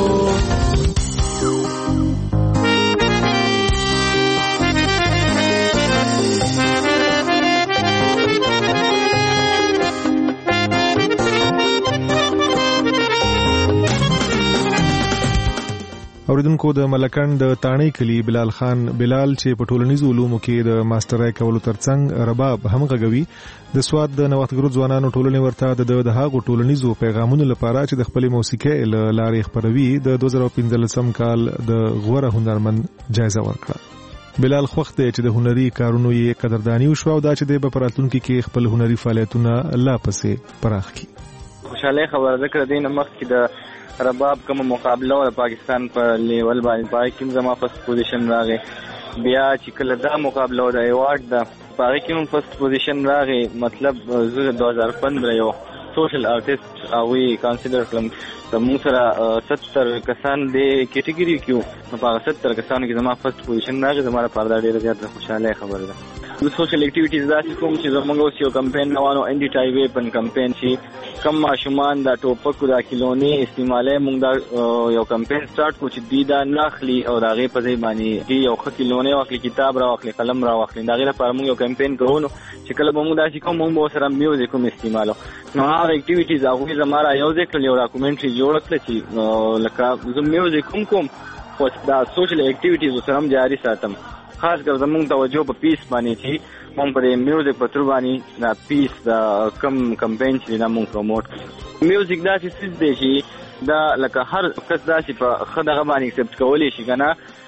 اوریدونکو د ملکند د تانۍ کلی بلال خان بلال چې په ټولنیزو علومو کې د ماسترۍ کولو ترڅنګ رباب هم غږوي د سواد د نوښتګرو ځوانانو ټولنې ورته د هغو ټولنیزو پیغامونو لپاره چې د خپلې موسیقۍ له لارې خپروي د دوه زره پنځلسم کال د غوره هنرمند جایزه ورکړه. بلال خوښ دی چې د هنري کارونو یې قدرداني وشوه او دا چې دی په راتلونکي کې خپل هنري فعالیتونه لا پسې پراخ کړي. خوشاله خبره ده کړه دینه مخکې د رباب کوم مقابله د پاکستان په لیول باندې پای کې زما فرست پوزیشن راغی بیا چې کله دا مقابله د ایوارډ د پای کې هم فرست پوزیشن راغی مطلب زه دوه هزار پندرہ یو سوشل آرټیست او وی کانسیډر کړم ته موږ سره ستر کسان د کیټګری کې په ستر کسانو کې زما فرست پوزیشن راغی زما لپاره دا ډیره زیاته خوشاله خبره ده. د سوشل اکټیویټیز داسې کوم چې زموږ اوس یو کمپین روانو انټي ټای ویپن کمپین چې کم ماشومان دا ټوپک دا کلونې استعمالوي موږ دا یو کمپین سٹارټ کو چې دی دا ناخلی او دا غي په ځای باندې دی یو خ کلونې واخلي کتاب را واخلي قلم را واخلي دا غي لپاره موږ یو کمپین کوو چې کله موږ دا چې کوم موږ سره میوزیک کوم استعمالو نو هغه اکټیویټیز هغه زماره یو ځای کړل یو ډاکومنټري جوړ کړل چې لکه زه میوزیک کوم کوم خو دا سوشل اکټیویټیز سره هم جاری ساتم خاص کر زموږ توجه په پیس باندې چې موږ په میوزیک په تر باندې دا پیس دا کم کمپین چې دا موږ پروموټ کړو. میوزیک دا څه دی چې دا لکه هر کس دا چې په خدغه باندې اکسپټ کولی شي کنه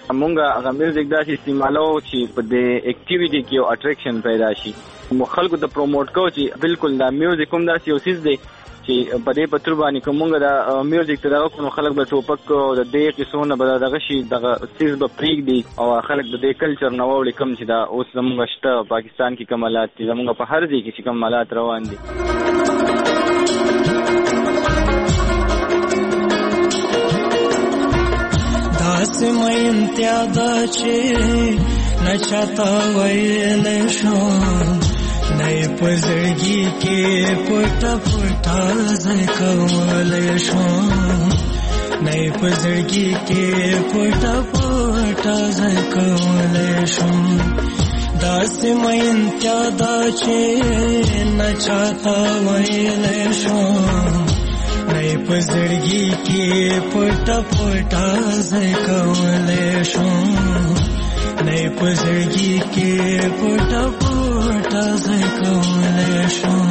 مونږه هغه میوزیک داسې استعمالو چې په دې اکټیویټي کې یو اټریکشن پیدا شي. مو خلکو ته پروموټ کوو چې بالکل دا میوزیک هم داسې یو څیز دی چې په دې پتر باندې کوم مونږ دا میوزیک ته دغه کوم خلک به ټوپک او د دې قصونه به دغه شي دغه څیز به پریک دی او خلک د دې کلچر نه وړي کوم چې دا اوس زموږ شته پاکستان کې کمالات دي زموږ په هر ځای کې چې کمالات روان دي. داسې مینتیا دا چې نه چاته ویلی شم نه یې په زړګي کې پټه پټه ځای کولی شم نه یې په زړګي کې پټه پټه ځای کولی شم. داسې مینتیا دا چې نه چاته ویلی شم نه یې په زړګي کې پټه پټه ځای کولی شم نه یې په زړګي کې پټه پټه ځای کولی شم.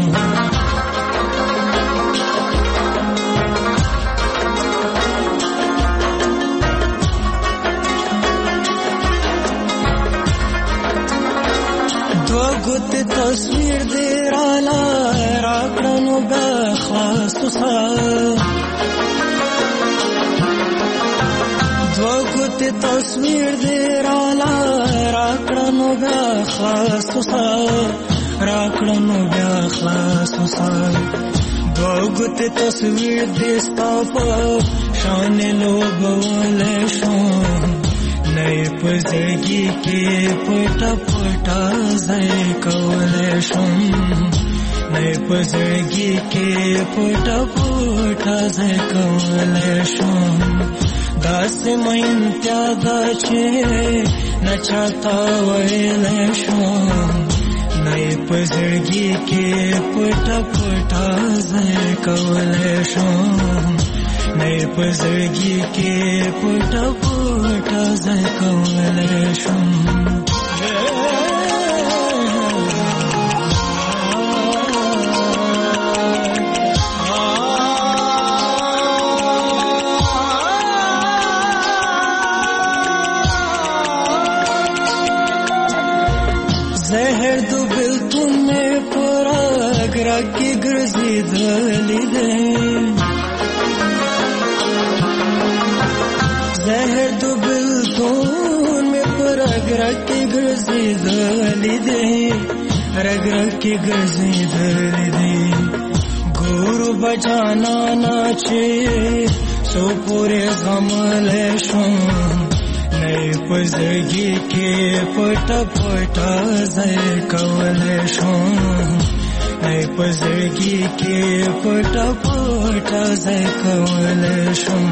دوه ګوتې تصویر دې راله راکړه نو بیا خلاص توسه دوه ګوتې تصویر دې راله راکړه نو بیا خلاص توسه راکړه نو بیا خلاص توسه دوه ګوتې تصویر دې ستا په شان لوبولی شم نه یې په زړګي کې پټه پټه ځای کولی شم نه یې په زړګي کې پټه پټه ځای کولی شم. داسې مینتیا ده چې نه چاته ویلی شم نه یې په زړګي کې پټه پټه ځای کولی شم نه یې په زړګي کې پټه پټه ځای کولی شم. زهر دو بلتون میں پورا گرا کی گرزیدلی دے زهر دو بلتون میں پورا گرا کی گرزیدلی دے رگرا کی گرزیدلی دے گورو بجانا ناچے سو پورے غم لے شم نه یې په زړګي کې پټه پټه ځای کولی شم نه یې په زړګي کې پټه پټه ځای کولی شم.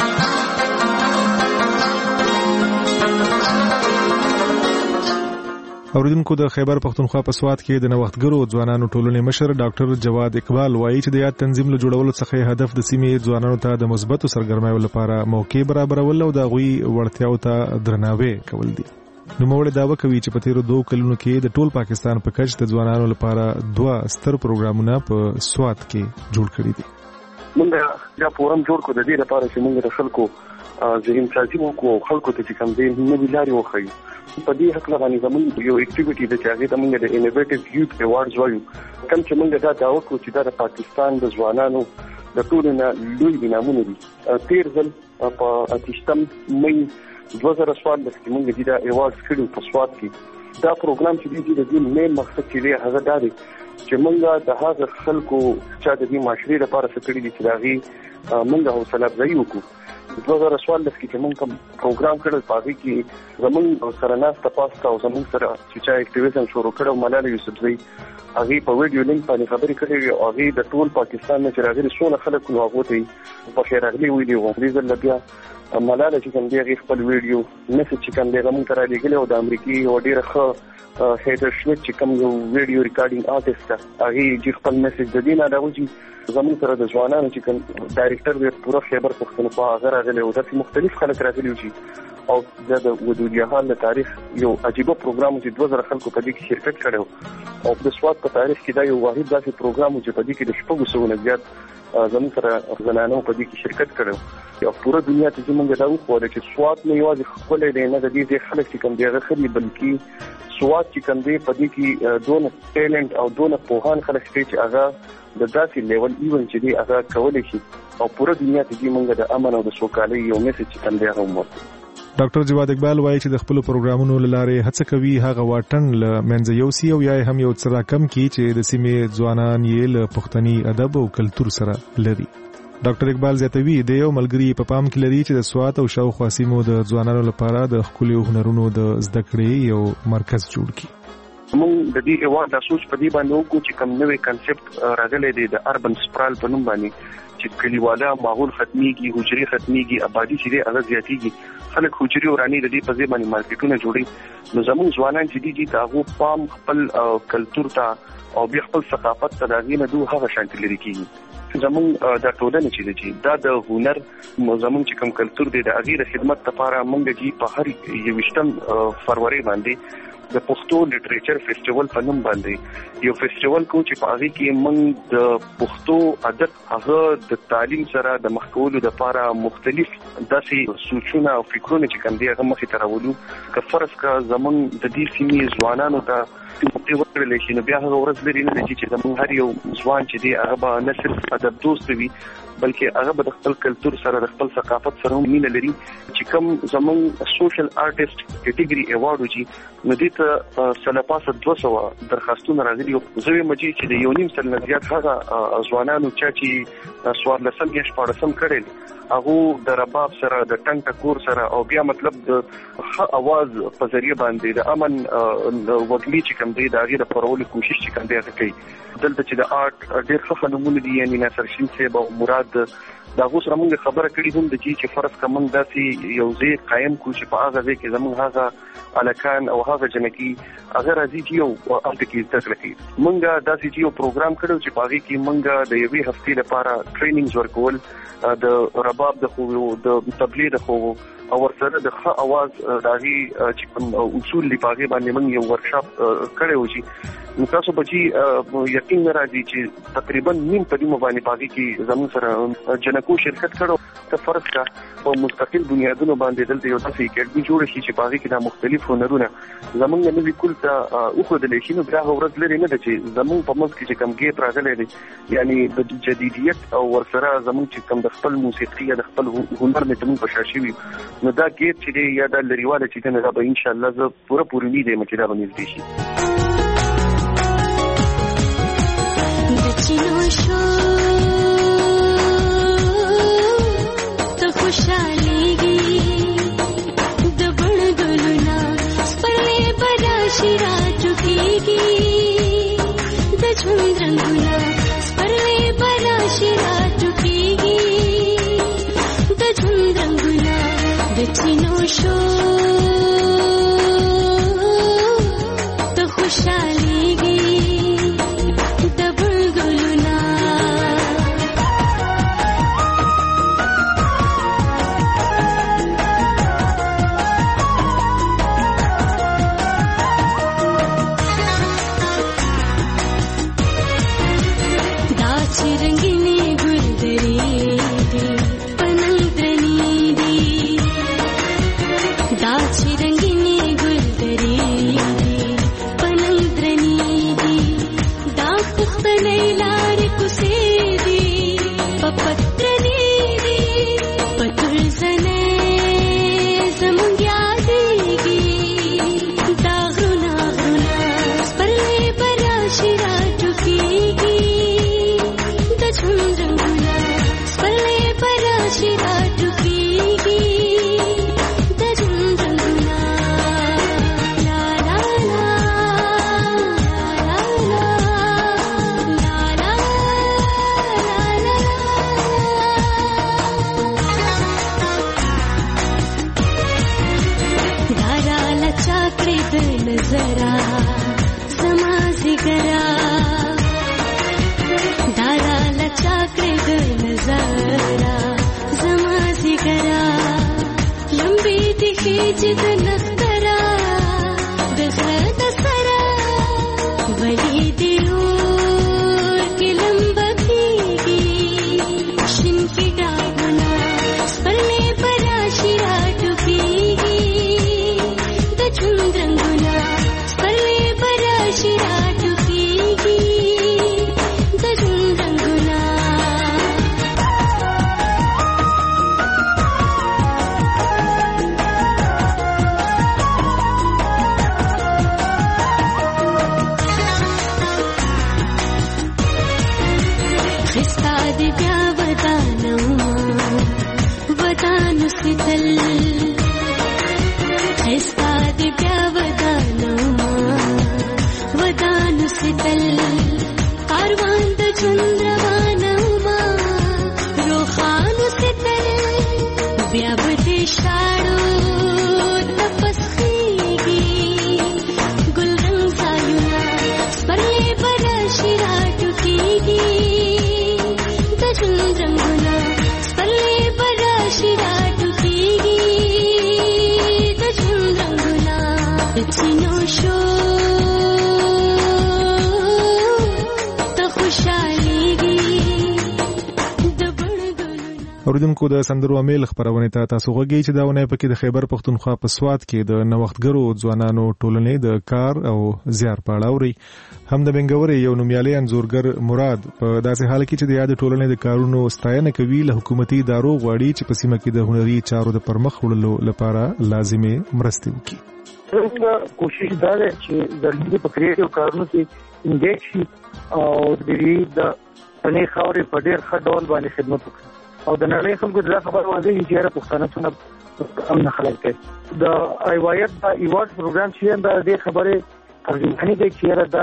اوریدونکو د خیبر پختونخوا په سوات کې د نوښتګرو ځوانانو ټولنې مشر ډاکټر جواد اقبال وایي چې د یاد تنظیم له جوړولو څخه هدف د سیمې ځوانانو ته د مثبتو سرګرمیو لپاره موقع برابرول او د هغوی وړتیاو ته درناوی کول دي. نوموړی دعوه کوي چې په تیرو دوه کلونو کې د ټول پاکستان په کچ د ځوانانو لپاره دوه ستر پروګرامونه په سوات کې جوړ کړي دي. موږ دا فورم جوړ کړو د دې لپاره چې موږ د خلکو ذهن سازي وکړو خلکو ته چې کوم دې نوې لارې وښیو. په دې حق لغانې زموږ یو اکټیویټي ده چې هغې ته موږ د انوویټیو یوث ایوارډز وایو کوم چې موږ دا دعوه کړو چې دا د پاکستان د ځوانانو د ټولو نه لوی انعامونه دي. تېر ځل په اتیشتم مۍ دوه زره څوارلس کې موږ دې دا ایوارډز کړي په سوات کې. دا پروګرام چې دی د دې مین مقصد چې دی هغه دا دی چې موږ د هغه خلکو چې د دې معاشرې لپاره څه کړي دي چې د هغې موږ حوصله افزایي وکړو. دوه زره څوارلس کې چې موږ کوم پروګرام کړی په هغې کې زموږ سره ناسته پاسته او زموږ سره چې چا اکټیویزم شروع کړی او ملاله یوسفزۍ هغې په ویډیو لینک باندې خبرې کړې وې او هغې د ټول پاکستان نه چې راغلي څونه خلک نو هغو ته یې په خیر راغلي ویلي وو. دې ځل بیا ملاله چې کوم دی هغې خپل ویډیو میسج چې کوم دی هغه موږ ته رالېږلی او د امریکې یوه ډېره ښه هیټر شمیت چې کوم یو ویډیو ریکارډینګ آرټسټ ده هغې چې خپل میسج د دې نه راغو چې زموږ سره د ځوانانو چې کوم ډایرکټر دی پوره خیبر پښتونخوا هغه راغلی او داسې مختلف خلک راغلي وو چې او د ودودیهان د تاریخ یو عجیب پروګرام چې دوه زره خلکو په دې کې شرکت کړو او د سواد په تاریخ کې دا یو واحد داسې پروګرام چې په دې کې د شپږو سوو نه زیات زموږ سره زنانو په دې کې شرکت کړو او پوره دنیا ته موږ دا وکړو چې سواد نه یوازې خپل دی نه د دې خلک چې کوم دی غخري بلکې سواد چې کوم دی په دې کې دونه ټیلنت او دونه پوهان خلک چې هغه د داسې لیول ایون چې دی هغه کولای شي او پوره دنیا ته موږ د امن او د سوکالۍ یو میسج چې کوم دی هغه ورکړو. ډاکټر جواد اقبال وایي چې د خپل پروګرامونو لاره هڅه کوي هغه واټن ل منځ یو سی او یا هم یو څه راکم کی چې د سیمې ځوانان یې له پښتني ادب او کلچر سره لري. ډاکټر اقبال زیاتوي د یو ملګری په پام کې لري چې د سوات او شاوخوا سیمو د ځوانانو لپاره د خپل هنرونو د زده کړې یو مرکز جوړ کړي. موږ د دې ایوارډ د سوچ په دې باندې وکړو چې کوم نوې کنسپټ راغلی دی د اربن سپرال په نوم باندې چې کلیواله ماحول ختميږي حجري ختميږي آبادی چې هغه زیاتېږي خلک حجري ورانی د دې په ځای باندې مارکیټونه جوړي نو زموږ ځوانان چې دي چې هغه پام خپل کلچر ته او بیا خپل ثقافت ته راغی نه دوه هغه شانتي لري کیږي. زموږ د ټولنې چې دي دا د هنر زموږ چې کوم کلچر دی د هغه خدمت لپاره موږ چې په هر یوشتم فروری باندې د پښتو لټریچر فیسټیوال په نوم باندې یو فیسټیوال کو چې په هغه کې موږ د پښتو ادب هغه د تعلیم سره د مخکولو لپاره مختلف داسې سوچونه او فکرونه چې کوم دی هغه مخې ته راولو که فرض کا زموږ د دې سیمې ځوانانو ته په ورکړل شي نو بیا هغه ورځ لري نه چې زموږ هر یو ځوان چې دی هغه به نه صرف ادب دوست وي بلکې هغه به د خپل کلچر سره د خپل ثقافت سره مینه لري چې کوم زموږ سوشل آرټیست کټګوري ایوارډ وږي نو دې ته سلپاسه دوه سوه درخواستونه راغلي زوی مجي چې د یو نیم سل نه زیات هغه ځوانانو چې سوار لسم یا شپاړسم کړي هغه د رباب سره د ټنګ ټکور سره او بیا مطلب د اواز په ذریعہ باندې د امن وګړي چې کوم دی د هغه د پرولو کوشش چې کوم دی هغه کوي دلته چې د آرټ ډېر ښه نمونه دي یعنی ناصر شین صاحب او مراد دا غوښ رمونږ خبره کړې هم د چې فرض کوم داسې یو ځای قائم کو چې په هغه ځای کې زموږ هغه الکان او هغه جنکی هغه راځي چې یو الته کې زده کړي مونږه داسې چې یو پروګرام کړو چې په هغه کې مونږه د یوې هفتې لپاره ټریننګز ورکول د رباب د خو د تبلیغ د خو او ورسره د ښه اواز داغي چې کوم اصول لپاره باندې موږ یو ورکشاپ کړی و چې نو تاسو به چې یقین راځي چې تقریبا نیم په دې باندې پاتې کې زموږ سره جنکو شرکت کړو ته فرض کا په مستقل بنیادونو باندې دلته یو تاسو اکیډمي جوړ شي چې پاتې کې د مختلف هنرونه زموږ نوې کول ته او خو د لشي نو بیا ورځ لري نه چې زموږ په مخ کې چې کم کې راغلي دي یعنی د جدیدیت او ورسره زموږ چې کم د خپل موسیقي د خپل هنر نه تمو بشاشي وي نو دا کې چې یا د لريواله چې کنه دا به ان شاء الله زه پوره پوره امید یم چې دا به نږدې شي. چینو شو ته خوشالېږي د بڼ ګلونه سپرلې به راشي راټوکېږي د ژوند رنګونه سپرلې به راشي راټوکېږي د ژوند رنګونه د چینو شو ته خوشالېږي اوریدونکو د سندرو امیل خبرونه ته تاسو غوږی چې داونه پکې د خیبر پختونخوا په سواد کې د نوښتګرو ځوانانو ټولنې د کار او زیار په اړه اوري. هم د بنګوري یو نومیالي انزورګر مراد په داسې حال کې چې د یاد ټولنې د کارونو ستاینه کوي له حکومتي ادارو غواړي چې په سیمه کې د هنري چارو د پرمخ وړلو لپاره لازمي مرستې وکړي. څنګه کوشش دا ده چې د دې په کریټیو کارونو کې انګیج شي او د دې د پنې خاورې په ډېر ښه ډول باندې خدمت وکړي او د نړۍ خلکو د خبرو واځي چې را پښتانه څنګه هم نه خلک کوي. د ایوایت د ایوارډ پروګرام چې دا د خبرې ترجمه کوي چې را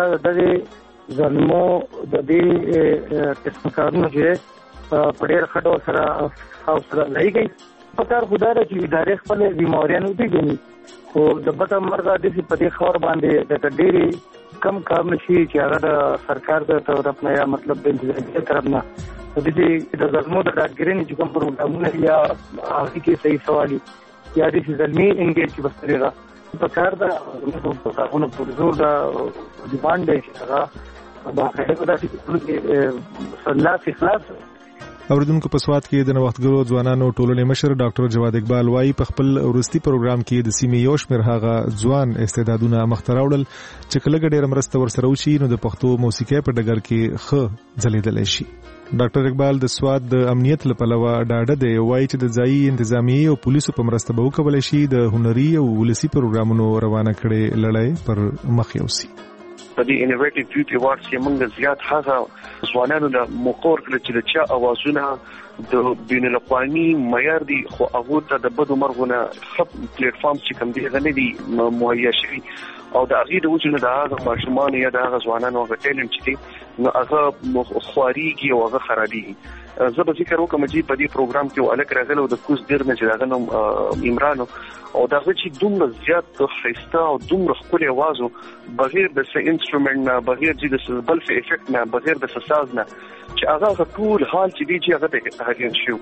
د ظلمو د دې قسم کارونه چې په ډېر ښه ډول سره حوصله لري په کار خدای چې ادارې خپل ذمہوریان وګڼي خو د بټه مرګه د دې په دې خبر باندې د ډېری کم کار نشي چې هغه د سرکار د طرف نه یا مطلب د انتظامیه طرف نه د دې د ظلمو د ډاګرین چې کوم پروګرامونه یا هغه کې صحیح سوالي یا د ځلمي انګیج چې بستريغه په کار دا په کارونو په زور دا ډیماند دی چې هغه باندې دا چې سلاس اخلاص. اوریدونکو په سواد کې د نوښتګرو ځوانانو ټولنې مشر ډاکټر جواد اقبال وايي په خپل ورستي پروګرام کې د سیمې یو شمېر هغه ځوان استعدادونه مخته راوړل چې کله ډېر مرسته ورسره وشي نو د پښتو موسیقي په ډګر کې ښه ځلېدلی شي. ډاکټر اقبال د سواد د امنیت لپاره ډاډه دی وایي چې د ځایي انتظامیې او پولیسو په مرسته به وکولای شي د هنري او ولسي پروګرامونو روانه کړي لړۍ پر مخ یوسي. په دې انوویټیو یوت ایوارډز کې موږ زیات هغه ځوانانو د مقور کړ چې د چا اوازونه د بین الاقوامي معیار دي خو هغه ته د بدو مرغونه خپ پلیټ فارم چې کوم دي غنې دي مهیا شوي او د هغه د وجود د هغه ماشومان یا د هغه ځوانانو هغه ټیلنټ چې دي نو هغه خواريږي او هغه خرابيږي. زه به ذکر وکم چې په دې پروګرام کې الک راغلو د کوز ډیر نه چې داغه نوم عمران او دا چې دومره زیات خسته او دومره خپل आवाज بغیر د س انسټرومنت نه بغیر د بل څه افیکټ نه بغیر د ساز نه چې هغه ټول حال چې دی چې هغه ته هغه شو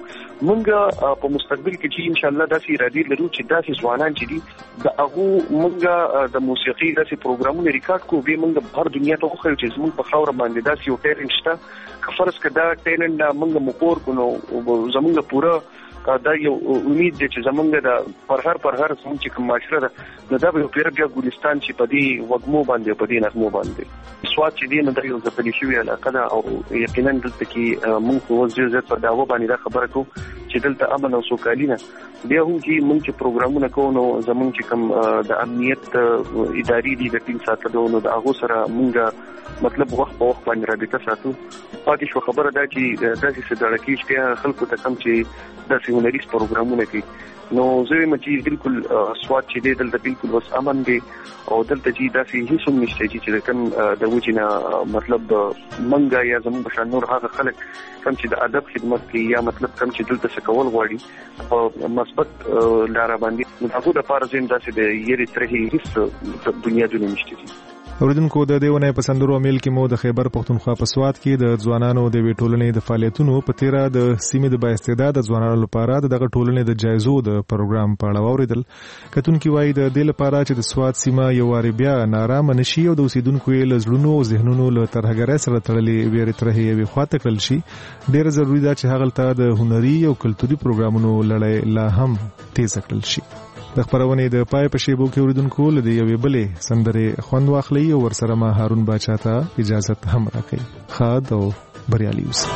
مونږ په مستقبل کې چې ان شاء الله داسې ارادي لرو چې داسې ځوانان چې دي د هغه مونږ د موسیقي داسې پروګرامونه ریکارډ کوو به مونږ په هر دنیا ته خو چې زموږ په خاور باندې داسې یو ټیلنټ شته کفرس کدا ټیلنټ مونږ مقور کونو زموږ پورا دا یو امید دی چې زمونږ د پر هر پر هر څوم چې کوم معاشره ده نو دا به پیره بیا ګلستان چې په دې وګمو باندې په دې نغمو باندې سواد چې دی نو دا یو ځپلې شوی علاقه ده او یقینا دلته کې مونږ په وځي زت په داوا باندې دا خبره کوو چې دلته امن او سوکالي نه بیا هم چې مونږ چې پروګرامونه کوو نو زمونږ چې کوم د امنیت اداري دي د ټیم ساتلو نو د هغه سره مونږ مطلب وخت په وخت باندې رابطه ساتو. پاتې شو خبره ده چې داسې څه ډول کې چې خلکو ته کم چې داسې هنري پروګرامونه کوي نو زه مچې بالکل سواد چې دی دلته بالکل وس امن دی او دلته چې داسې هیڅ هم نشته چې کوم د وجینا مطلب منګه یا زموږ بشان نور هغه خلک کم چې د ادب خدمت کوي یا مطلب کم چې دلته څه کول غواړي او مثبت لار باندې نو هغه د پاره زم داسې د یری ترې هیڅ دنیا د نشته. اوریدونکو د دې ونې په سندرو میل کې مو د خیبر پښتونخوا په سواد کې د ځوانانو د وی ټولنې د فعالیتونو په تیرا د سیمې د بااستعداد ځوانانو لپاره دغه ټولنې د جایزو د پروګرام په اړه اوریدل. کتونکو وايي د دې لپاره چې د سواد سیمه یو واری بیا نارامه نشي او د اوسیدونکو له زړونو او ذهنونو له ترهګرۍ سره تړلې ویری ترهې وي خواته کړل شي. ډېر ضروری ده چې هغه ته د هنري او کلتوري پروګرامونو لړۍ لا هم تیز کړل شي. د خبرونه د پای په شیبو کې اوریدونکو له یوې بلې سندرې خوند واخلي او ورسره ما هارون باچا ته اجازه هم راکړي. خاد او بریالي اوسئ.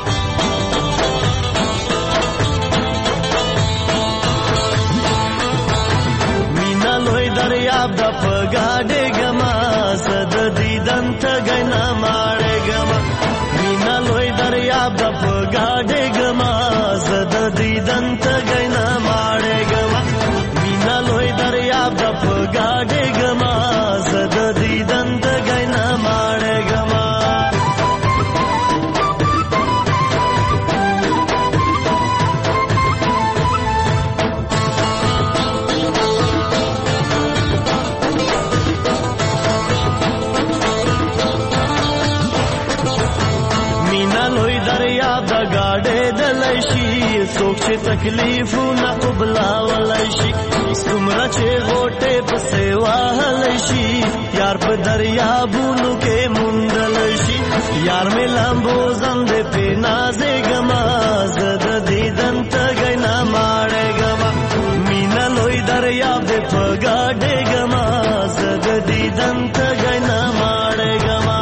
مینا لوی دریاب د پګاډې ګما زد دیدن ته غنا ماړې ګما مینا لوی دریاب د پګاډې ګما زد دیدن ته غنا ماړې ګما لوی دریاب د پګاډې ګما زد دیدن د غنا ماړې ګما مینا لوی دریاب د غاډې دلشي څوک چې تکلیفونه قبلاولای شي څومره چې غوټه په سیوا هلای شي یار په دریابونو کې مونډل شي یار مې لامبو زم دې په نازې ګما زد دیدن ته غنا ماړې ګما مینا لوی دریاب دې په غاډې ګما زد دیدن ته غنا ماړې ګما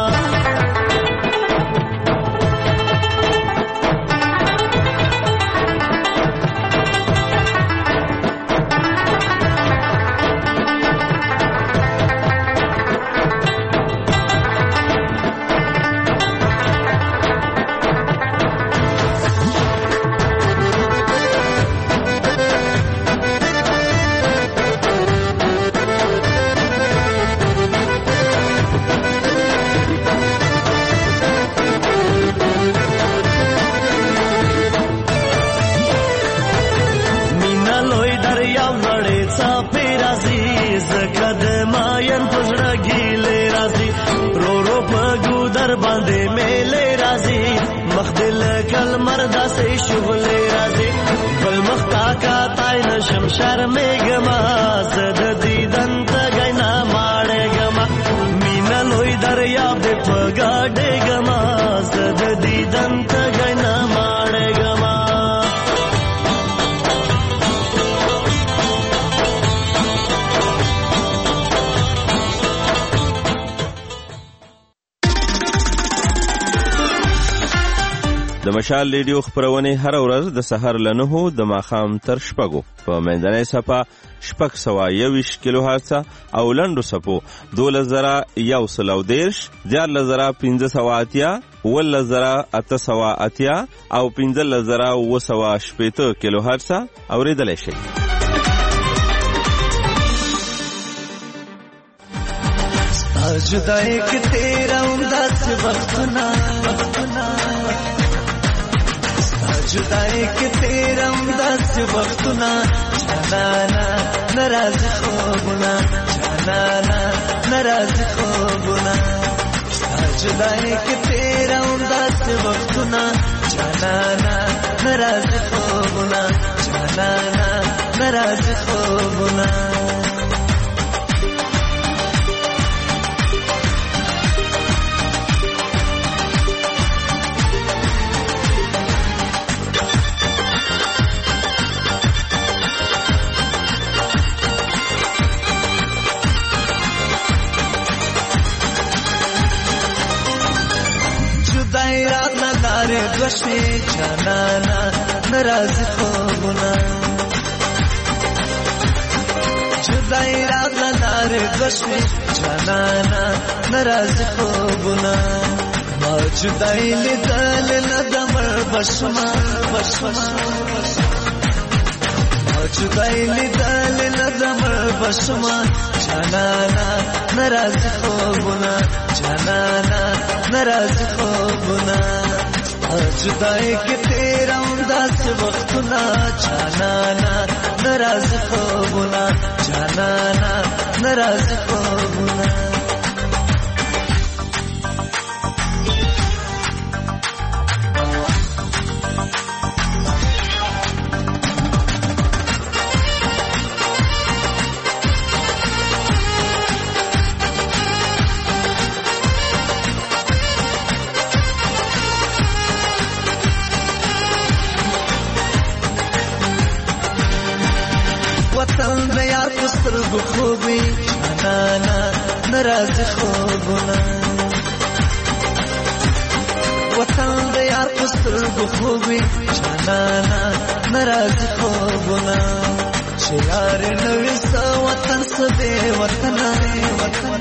باندې میلې راځي مخدل کل مردا سي شغلې راځي بل مختا کا تای نشم شرمې ګما زد دیدن ته غنا ماړې ګما مینا لوی دریاب دې پګاډې ګما زد دیدن ته غنا ماړې ګما د مشال ریډیو خبرونه هر ورځ د سحر له نهو د ماخام تر شپږو په منځنۍ صفه شپږ سوه یوویشت کیلو هرڅه او لنډو صفو دولس زره یو سل او دېرش دیارلس زره پنځه سوه اتیا اوولس زره اته سوه اتیا او پنځلس زره اووه سوه شپېته کیلو هرڅه اورېدلی شئ. جدائی که تیرا انداز وقتنا جدائی که تیرا انداز وقتنا جانانا نراز خوبنا جانانا نراز خوبنا جدائی که تیرا انداز وقتنا جانانا نراز خوبنا جانانا نراز خوبنا دوشوی جانانا نراز خوبنا جدائی رات ندار دوشوی جانانا نراز خوبنا ما جدائی لیدل ندمر بشما بشما ما جدائی لیدل ندمر بشما جانانا نراز خوبنا جانانا نراز خوبنا जुदाई के तेरा उदास वक्तना जानाना नाराज खोबना जानाना नाराज खोबना ناراضي خوبونه وطن د یار په سترګو خوبي جانانا ناراضي خوبونه چې یار نوې سا وطن سبه وطن وطن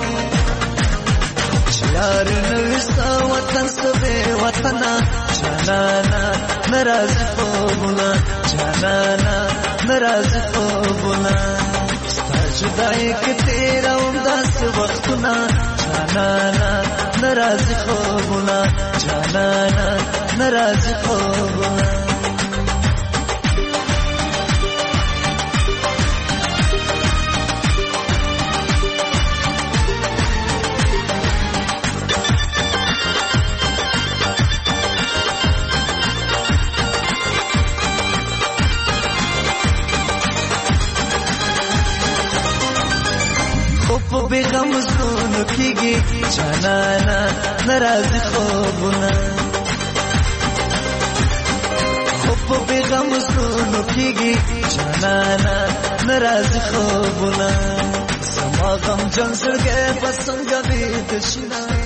چې یار نوې سا وطن سبه وطن جانانا ناراضي خوبونه جانانا ناراضي خوبونه ستا جدای کې تیرا ومداس وختونه جانانا ناراضي خوبونه جانانا ناراضي خوبونه بیغم زونو کیږي جانانا ناراضي خوبونه خو بیغم زونو کیږي جانانا ناراضي خوبونه سما غم جن سرګه پسنګ به د شنا